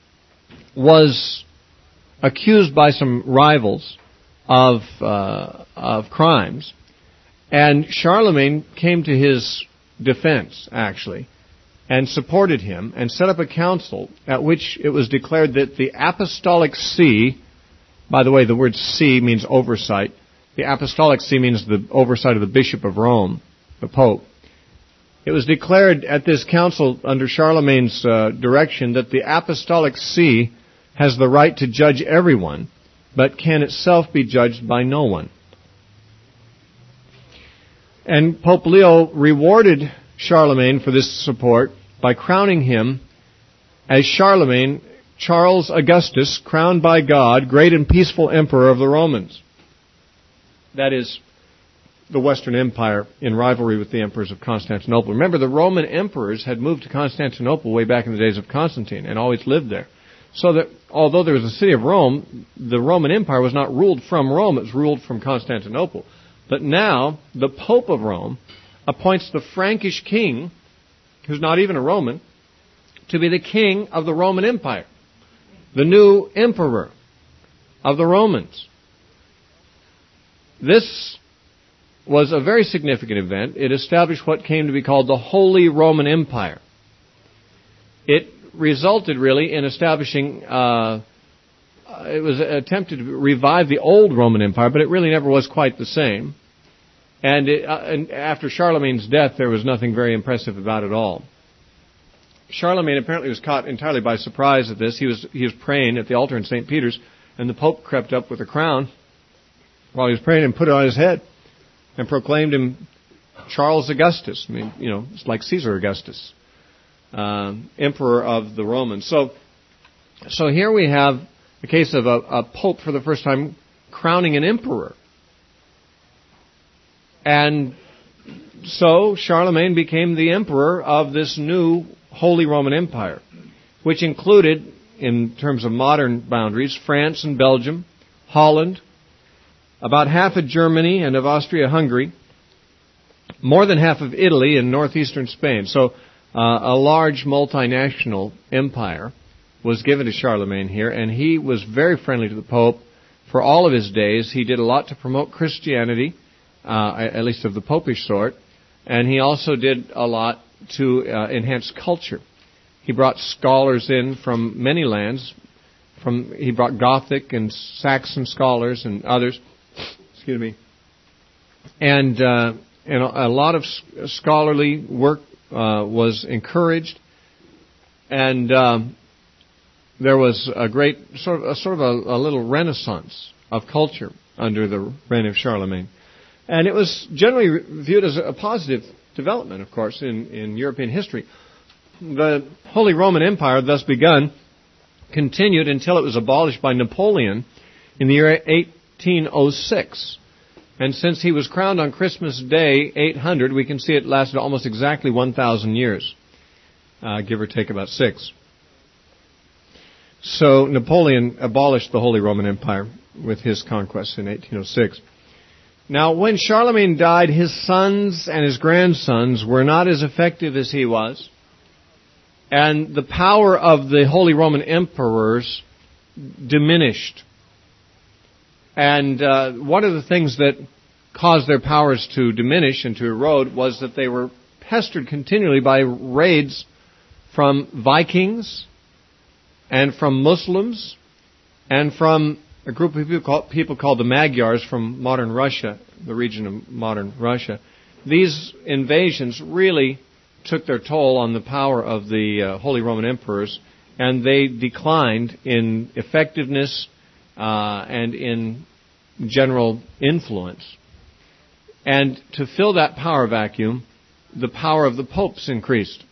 was accused by some rivals of uh, of crimes, and Charlemagne came to his defense, actually, and supported him, and set up a council at which it was declared that the Apostolic See, by the way, the word see means oversight. The Apostolic See means the oversight of the Bishop of Rome, the Pope. It was declared at this council under Charlemagne's uh, direction that the Apostolic See has the right to judge everyone, but can itself be judged by no one. And Pope Leo rewarded Charlemagne for this support by crowning him as Charlemagne, Charles Augustus, crowned by God, great and peaceful emperor of the Romans. That is, the Western Empire in rivalry with the emperors of Constantinople. Remember, the Roman emperors had moved to Constantinople way back in the days of Constantine and always lived there. So that although there was a city of Rome, the Roman Empire was not ruled from Rome, it was ruled from Constantinople. But now, the Pope of Rome appoints the Frankish king, who's not even a Roman, to be the king of the Roman Empire, the new emperor of the Romans. This was a very significant event. It established what came to be called the Holy Roman Empire. It resulted really in establishing, uh, it was attempted to revive the old Roman Empire, but it really never was quite the same. And, it, uh, and after Charlemagne's death, there was nothing very impressive about it all. Charlemagne apparently was caught entirely by surprise at this. He was he was praying at the altar in Saint Peter's, and the Pope crept up with a crown while he was praying and put it on his head and proclaimed him Charles Augustus. I mean, you know, it's like Caesar Augustus, um, emperor of the Romans. So, so here we have the case of a, a pope for the first time crowning an emperor. And so Charlemagne became the emperor of this new Holy Roman Empire, which included, in terms of modern boundaries, France and Belgium, Holland, about half of Germany and of Austria-Hungary, more than half of Italy and northeastern Spain. So uh, a large multinational empire was given to Charlemagne here, and he was very friendly to the Pope for all of his days. He did a lot to promote Christianity, uh, at least of the popish sort, And he also did a lot to uh, enhance culture. He brought scholars in from many lands. From he brought Gothic and Saxon scholars and others. Excuse me. And uh, and a lot of scholarly work uh, was encouraged, and um, there was a great sort of a, sort of a, a little renaissance of culture under the reign of Charlemagne, and it was generally viewed as a positive development, of course, in, in European history. The Holy Roman Empire, thus begun, continued until it was abolished by Napoleon in the year eighteen oh six. And since he was crowned on Christmas Day, eight hundred, we can see it lasted almost exactly one thousand years, uh, give or take about six. So Napoleon abolished the Holy Roman Empire with his conquests in eighteen oh six. Now, when Charlemagne died, his sons and his grandsons were not as effective as he was, and the power of the Holy Roman emperors diminished. And uh, one of the things that caused their powers to diminish and to erode was that they were pestered continually by raids from Vikings and from Muslims and from a group of people called, people called the Magyars from modern Russia, the region of modern Russia. These invasions really took their toll on the power of the uh, Holy Roman emperors, and they declined in effectiveness uh, and in general influence. And to fill that power vacuum, the power of the popes increased,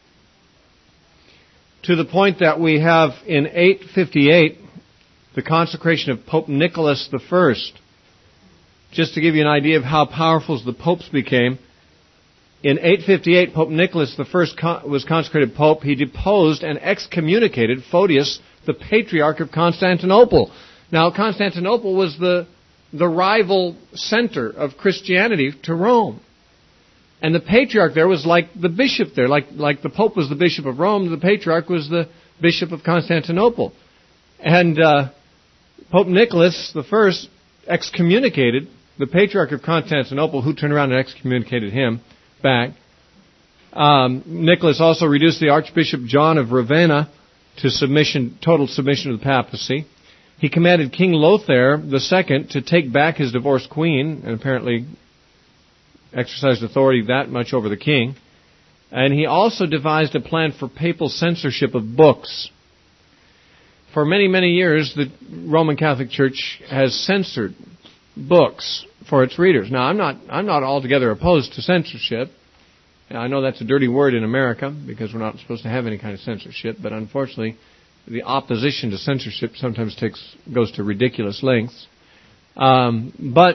to the point that we have in eight fifty-eight the consecration of Pope Nicholas the First. Just to give you an idea of how powerful the popes became, in eight fifty-eight, Pope Nicholas the First was consecrated pope. He deposed and excommunicated Photius, the Patriarch of Constantinople. Now, Constantinople was the, the rival center of Christianity to Rome. And the Patriarch there was like the bishop there. Like, like the Pope was the Bishop of Rome, the Patriarch was the Bishop of Constantinople. And uh, Pope Nicholas the First excommunicated the Patriarch of Constantinople, who turned around and excommunicated him back. Um, Nicholas also reduced the Archbishop John of Ravenna to submission, total submission to the papacy. He commanded King Lothair the Second to take back his divorced queen, and apparently exercised authority that much over the king. And he also devised a plan for papal censorship of books. For many, many years, the Roman Catholic Church has censored books for its readers. Now, I'm not, I'm not altogether opposed to censorship. I know that's a dirty word in America because we're not supposed to have any kind of censorship, but unfortunately, the opposition to censorship sometimes takes goes to ridiculous lengths. Um, but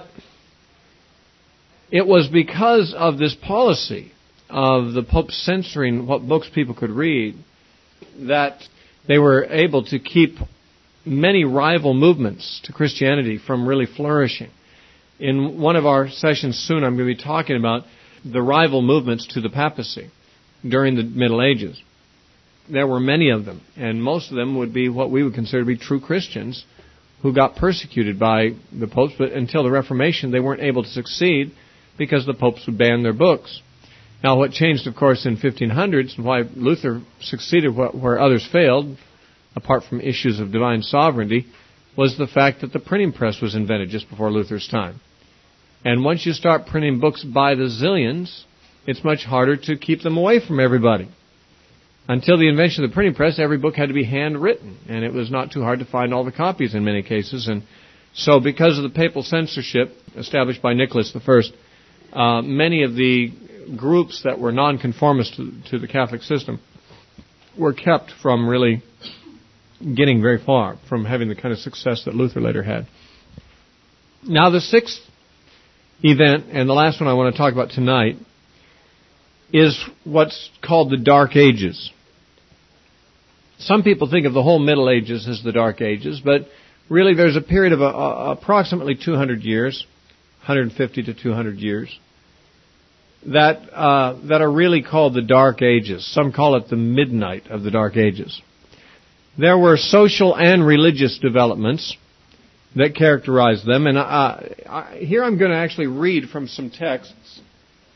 it was because of this policy of the Pope censoring what books people could read that they were able to keep many rival movements to Christianity from really flourishing. In one of our sessions soon, I'm going to be talking about the rival movements to the papacy during the Middle Ages. There were many of them, and most of them would be what we would consider to be true Christians who got persecuted by the popes, but until the Reformation, they weren't able to succeed because the popes would ban their books. Now, what changed, of course, in fifteen hundreds, and why Luther succeeded where others failed, apart from issues of divine sovereignty, was the fact that the printing press was invented just before Luther's time. And once you start printing books by the zillions, it's much harder to keep them away from everybody. Until the invention of the printing press, every book had to be handwritten, and it was not too hard to find all the copies in many cases. And so because of the papal censorship established by Nicholas the First, uh, many of the groups that were nonconformist to, to the Catholic system were kept from really getting very far, from having the kind of success that Luther later had. Now, the sixth event, and the last one I want to talk about tonight, is what's called the Dark Ages. Some people think of the whole Middle Ages as the Dark Ages, but really there's a period of uh, approximately two hundred years, one hundred fifty to two hundred years, that uh, that are really called the Dark Ages. Some call it the midnight of the Dark Ages. There were social and religious developments that characterized them, and uh, I, here I'm going to actually read from some texts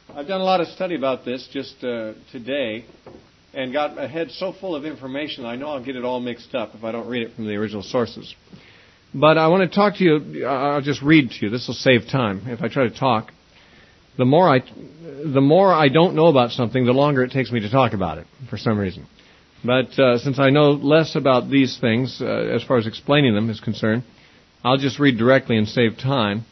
I've done a lot of study about this just uh, today, and got a head so full of information I know I'll get it all mixed up if I don't read it from the original sources. But I want to talk to you. I'll just read to you. This will save time if I try to talk. The more I, the more I don't know about something, the longer it takes me to talk about it for some reason. But uh, since I know less about these things uh, as far as explaining them is concerned, I'll just read directly and save time.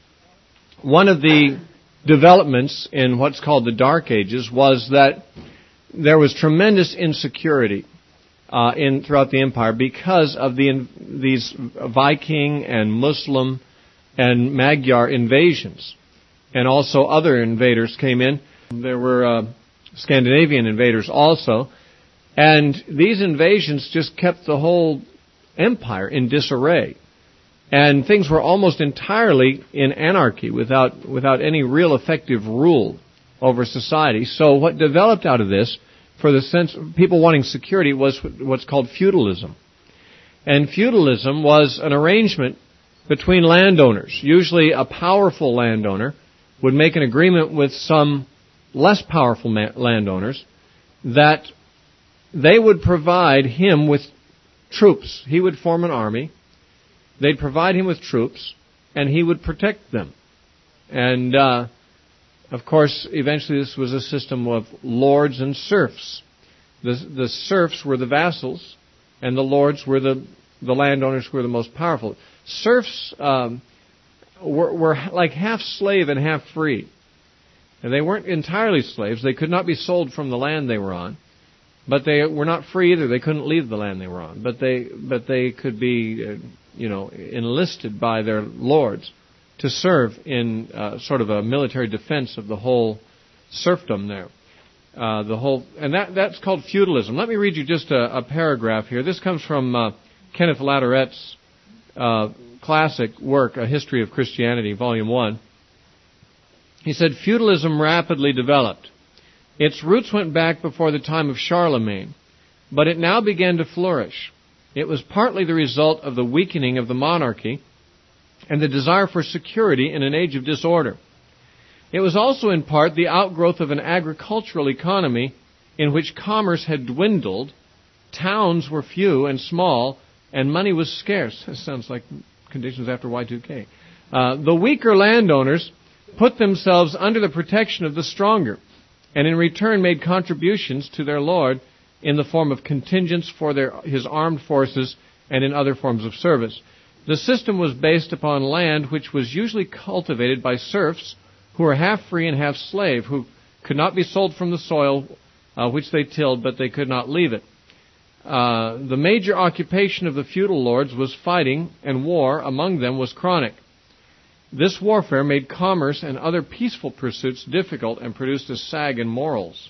One of the developments in what's called the Dark Ages was that there was tremendous insecurity uh, in throughout the empire because of the these Viking and Muslim and Magyar invasions, and also other invaders came in. There were uh, Scandinavian invaders also, and these invasions just kept the whole empire in disarray, and things were almost entirely in anarchy without without any real effective rule over society. So what developed out of this, for the sense of people wanting security, was what's called feudalism. And feudalism was an arrangement between landowners. Usually a powerful landowner would make an agreement with some less powerful ma- landowners that they would provide him with troops. He would form an army. They'd provide him with troops, and he would protect them. And, uh, of course, eventually this was a system of lords and serfs. The, the serfs were the vassals, and the lords were the, the landowners who were the most powerful. Serfs um, were, were like half slave and half free. And they weren't entirely slaves. They could not be sold from the land they were on. But they were not free either. They couldn't leave the land they were on. But they, but they could be, uh, you know, enlisted by their lords to serve in uh, sort of a military defense of the whole serfdom there. Uh, the whole, and that that's called feudalism. Let me read you just a, a paragraph here. This comes from uh, Kenneth Latourette uh, classic work, A History of Christianity, Volume one. He said, feudalism rapidly developed. Its roots went back before the time of Charlemagne, but it now began to flourish. It was partly the result of the weakening of the monarchy and the desire for security in an age of disorder. It was also in part the outgrowth of an agricultural economy in which commerce had dwindled, towns were few and small, and money was scarce. That sounds like conditions after Y two K. Uh, the weaker landowners put themselves under the protection of the stronger, and in return made contributions to their lord in the form of contingents for their, his armed forces and in other forms of service. The system was based upon land which was usually cultivated by serfs who were half free and half slave, who could not be sold from the soil uh, which they tilled, but they could not leave it. Uh, the major occupation of the feudal lords was fighting, and war among them was chronic. This warfare made commerce and other peaceful pursuits difficult and produced a sag in morals.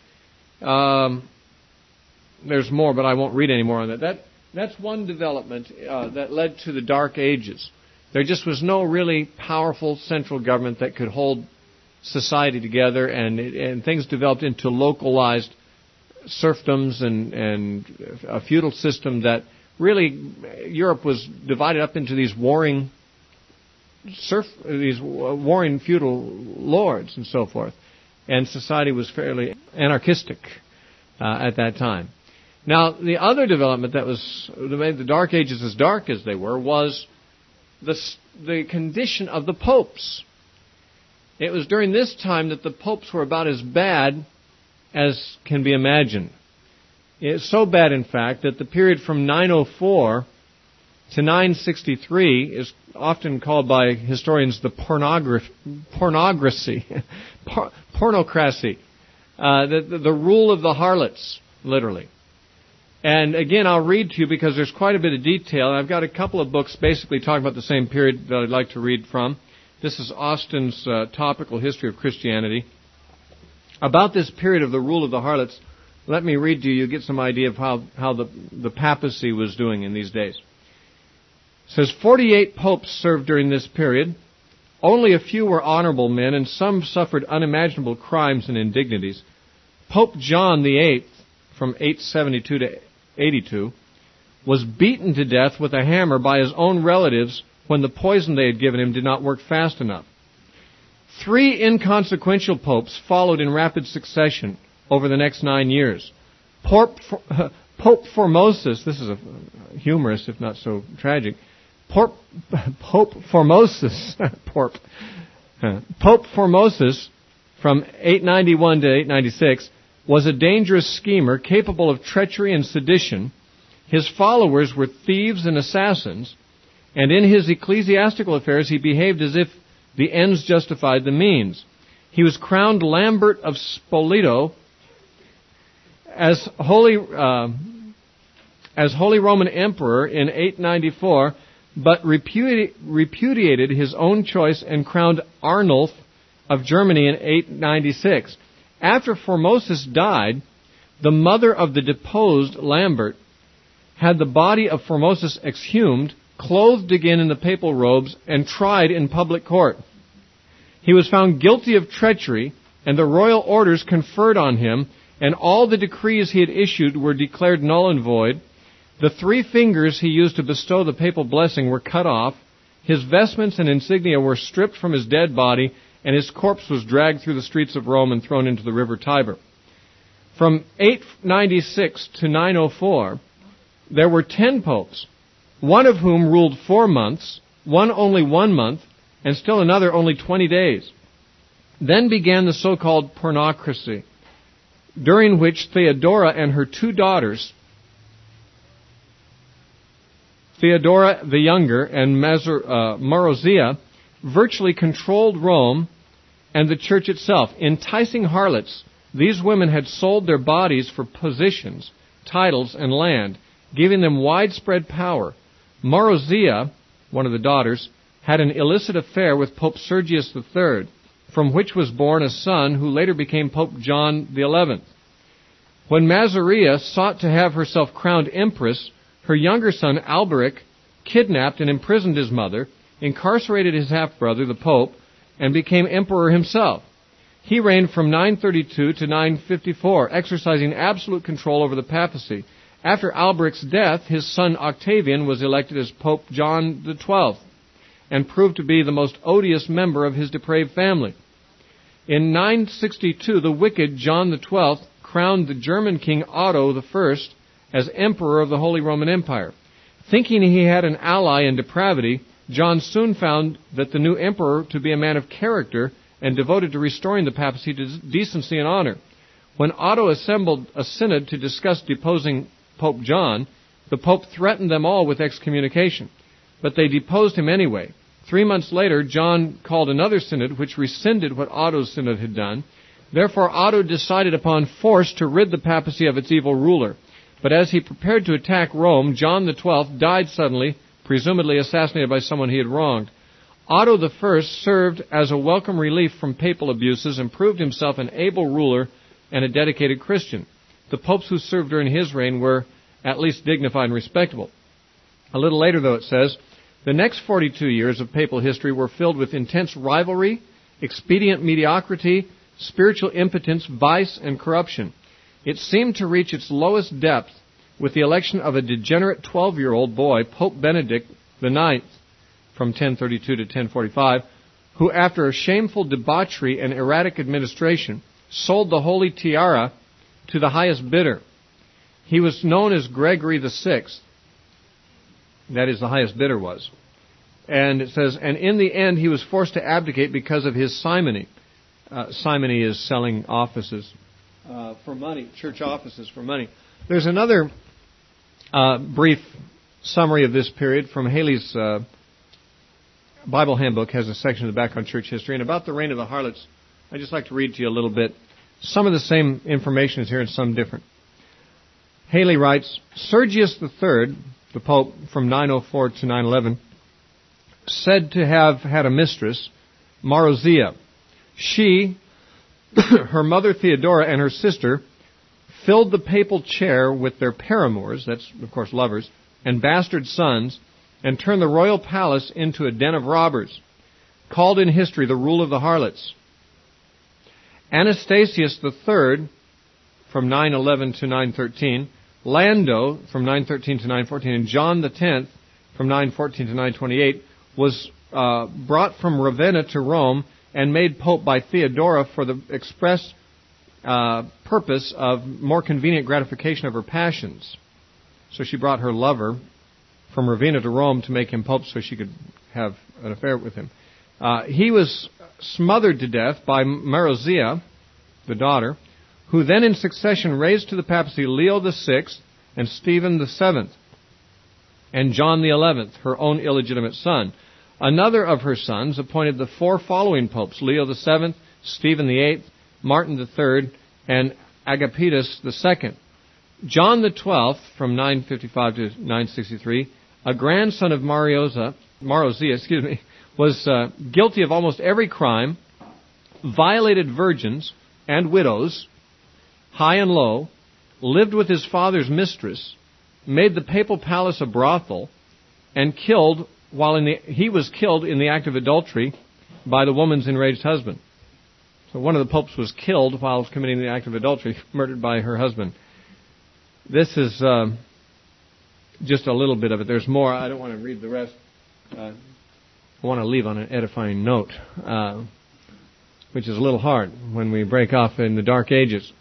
Um, there's more, but I won't read any more on that. That that's one development uh, that led to the Dark Ages. There just was no really powerful central government that could hold society together, and it, and things developed into localized serfdoms and, and a feudal system that really Europe was divided up into these warring serf, these warring feudal lords and so forth, and society was fairly anarchistic uh, at that time. Now, the other development that was that made the Dark Ages as dark as they were was the the condition of the popes. It was during this time that the popes were about as bad as can be imagined. It's so bad, in fact, that the period from nine oh four to nine sixty-three is often called by historians the pornography, pornocracy, por- pornocracy, uh, the, the, the rule of the harlots, literally. And again, I'll read to you because there's quite a bit of detail. And I've got a couple of books basically talking about the same period that I'd like to read from. This is Austin's uh, Topical History of Christianity. About this period of the rule of the harlots, let me read to you. You get some idea of how, how the, the papacy was doing in these days. It says, forty-eight popes served during this period. Only a few were honorable men, and some suffered unimaginable crimes and indignities. Pope John the Eighth, from eight seventy-two to eighty-two, was beaten to death with a hammer by his own relatives when the poison they had given him did not work fast enough. Three inconsequential popes followed in rapid succession over the next nine years. Pope, Pope Formosus, this is a humorous, if not so tragic, Pope, Pope Formosus, Pope, Pope Formosus, from eight ninety-one to eight ninety-six, was a dangerous schemer capable of treachery and sedition. His followers were thieves and assassins, and in his ecclesiastical affairs he behaved as if the ends justified the means. He was crowned Lambert of Spoleto as Holy, uh, as Holy Roman Emperor in eight ninety-four, but repudi- repudiated his own choice and crowned Arnulf of Germany in eight ninety-six. After Formosus died, the mother of the deposed Lambert had the body of Formosus exhumed, clothed again in the papal robes, and tried in public court. He was found guilty of treachery, and the royal orders conferred on him, and all the decrees he had issued were declared null and void. The three fingers he used to bestow the papal blessing were cut off. His vestments and insignia were stripped from his dead body, and his corpse was dragged through the streets of Rome and thrown into the river Tiber. From eight ninety-six to nine oh four, there were ten popes, one of whom ruled four months, one only one month, and still another only twenty days. Then began the so-called pornocracy, during which Theodora and her two daughters, Theodora the Younger and Mazur, uh, Marozia, virtually controlled Rome and the church itself. Enticing harlots, these women had sold their bodies for positions, titles, and land, giving them widespread power. Marozia, one of the daughters, had an illicit affair with Pope Sergius the Third, from which was born a son who later became Pope John the Eleventh. When Mazaria sought to have herself crowned empress, her younger son Alberic kidnapped and imprisoned his mother, incarcerated his half-brother, the Pope, and became emperor himself. He reigned from nine thirty-two to nine fifty-four, exercising absolute control over the papacy. After Alberic's death, his son Octavian was elected as Pope John the Twelfth, and proved to be the most odious member of his depraved family. In nine sixty-two, the wicked John the Twelfth crowned the German king Otto the First as emperor of the Holy Roman Empire. Thinking he had an ally in depravity, John soon found that the new emperor to be a man of character and devoted to restoring the papacy to decency and honor. When Otto assembled a synod to discuss deposing Pope John, the Pope threatened them all with excommunication, but they deposed him anyway. Three months later, John called another synod, which rescinded what Otto's synod had done. Therefore, Otto decided upon force to rid the papacy of its evil ruler. But as he prepared to attack Rome, John the Twelfth died suddenly, presumably assassinated by someone he had wronged. Otto the First served as a welcome relief from papal abuses and proved himself an able ruler and a dedicated Christian. The popes who served during his reign were at least dignified and respectable. A little later, though, it says, the next forty-two years of papal history were filled with intense rivalry, expedient mediocrity, spiritual impotence, vice, and corruption. It seemed to reach its lowest depth with the election of a degenerate twelve-year-old boy, Pope Benedict the Ninth, from ten thirty-two to ten forty-five, who, after a shameful debauchery and erratic administration, sold the holy tiara to the highest bidder. He was known as Gregory the Sixth. That is, the highest bidder was. And it says, and in the end he was forced to abdicate because of his simony. Uh, simony is selling offices uh, for money, church offices for money. There's another uh, brief summary of this period from Haley's uh, Bible Handbook, has a section in the back on church history. And about the reign of the harlots, I'd just like to read to you a little bit. Some of the same information is here and some different. Haley writes, Sergius the Third, the Pope from nine oh four to nine eleven, said to have had a mistress, Marozia. She, her mother Theodora, and her sister filled the papal chair with their paramours, that's, of course, lovers, and bastard sons, and turned the royal palace into a den of robbers, called in history the rule of the harlots. Anastasius the Third, from nine eleven to nine thirteen, Lando, from nine thirteen to nine fourteen, and John the Tenth, from nine fourteen to nine twenty-eight, was uh, brought from Ravenna to Rome and made pope by Theodora for the express uh, purpose of more convenient gratification of her passions. So she brought her lover from Ravenna to Rome to make him pope so she could have an affair with him. Uh, he was smothered to death by Marozia, the daughter, who then in succession raised to the papacy Leo the Sixth and Stephen the Seventh and John the Eleventh, her own illegitimate son. Another of her sons appointed the four following popes, Leo the Seventh, Stephen the Eighth, Martin the Third, and Agapetus the Second. John the Twelfth, from nine fifty-five to nine sixty-three, a grandson of Marozia, Marozia, excuse me, was uh, guilty of almost every crime, violated virgins and widows, high and low, lived with his father's mistress, made the papal palace a brothel, and killed while in the, he was killed in the act of adultery by the woman's enraged husband. So one of the popes was killed while committing the act of adultery, murdered by her husband. This is um, just a little bit of it. There's more. I don't want to read the rest. Uh, I want to leave on an edifying note, uh, which is a little hard when we break off in the Dark Ages.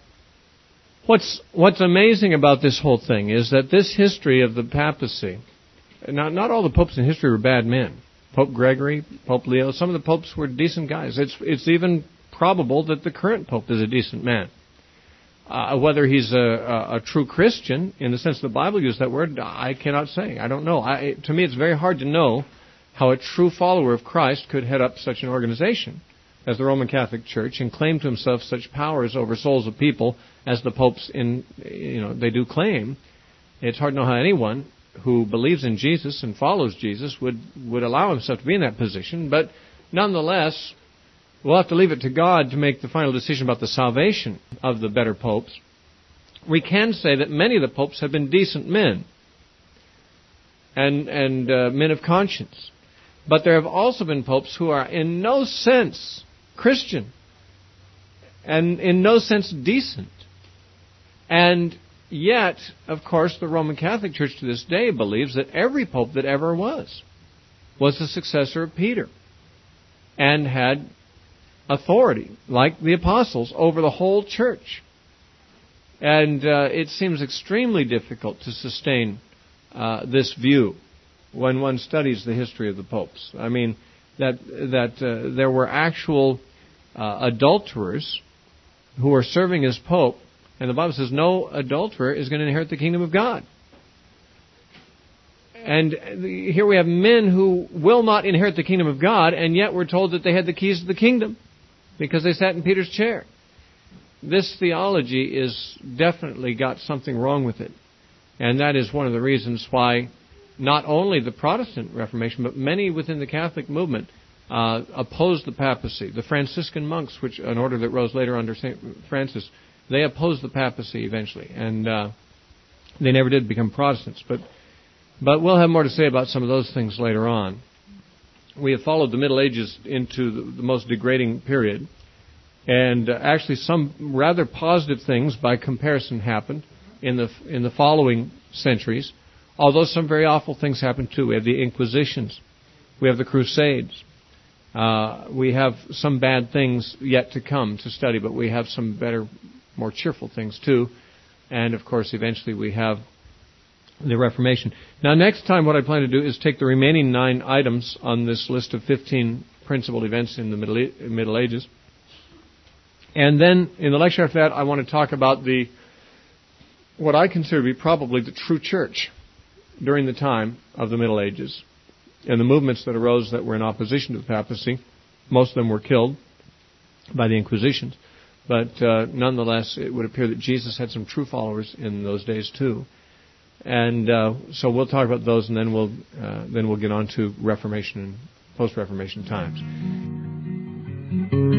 What's what's amazing about this whole thing is that this history of the papacy, not not all the popes in history were bad men. Pope Gregory, Pope Leo, some of the popes were decent guys. It's it's even probable that the current pope is a decent man. Uh, whether he's a, a, a true Christian, in the sense the Bible used that word, I cannot say. I don't know. I, to me, it's very hard to know how a true follower of Christ could head up such an organization as the Roman Catholic Church and claim to himself such powers over souls of people as the popes in, you know, they do claim. It's hard to know how anyone who believes in Jesus and follows Jesus would, would allow himself to be in that position. But nonetheless, we'll have to leave it to God to make the final decision about the salvation of the better popes. We can say that many of the popes have been decent men and, and uh, men of conscience. But there have also been popes who are in no sense Christian and in no sense decent. And yet, of course, the Roman Catholic Church to this day believes that every pope that ever was was the successor of Peter and had authority, like the apostles, over the whole church. And uh, it seems extremely difficult to sustain uh, this view when one studies the history of the popes. I mean, that that uh, there were actual uh, adulterers who were serving as pope, and the Bible says no adulterer is going to inherit the kingdom of God. And here we have men who will not inherit the kingdom of God, and yet we're told that they had the keys to the kingdom because they sat in Peter's chair. This theology is definitely got something wrong with it. And that is one of the reasons why not only the Protestant Reformation, but many within the Catholic movement uh, opposed the papacy. The Franciscan monks, which an order that rose later under Saint Francis, they opposed the papacy eventually. And uh, they never did become Protestants. But but we'll have more to say about some of those things later on. We have followed the Middle Ages into the, the most degrading period. And uh, actually some rather positive things by comparison happened in the in the following centuries, although some very awful things happened too. We have the Inquisitions. We have the Crusades. Uh, we have some bad things yet to come to study, but we have some better, more cheerful things too. And of course, eventually we have the Reformation. Now, next time what I plan to do is take the remaining nine items on this list of fifteen principal events in the Middle, Middle Ages. And then, in the lecture after that, I want to talk about the what I consider to be probably the true church during the time of the Middle Ages and the movements that arose that were in opposition to the papacy. Most of them were killed by the Inquisitions. But uh, nonetheless, it would appear that Jesus had some true followers in those days too. And uh, so we'll talk about those, and then we'll uh, then we'll get on to Reformation and post-Reformation times.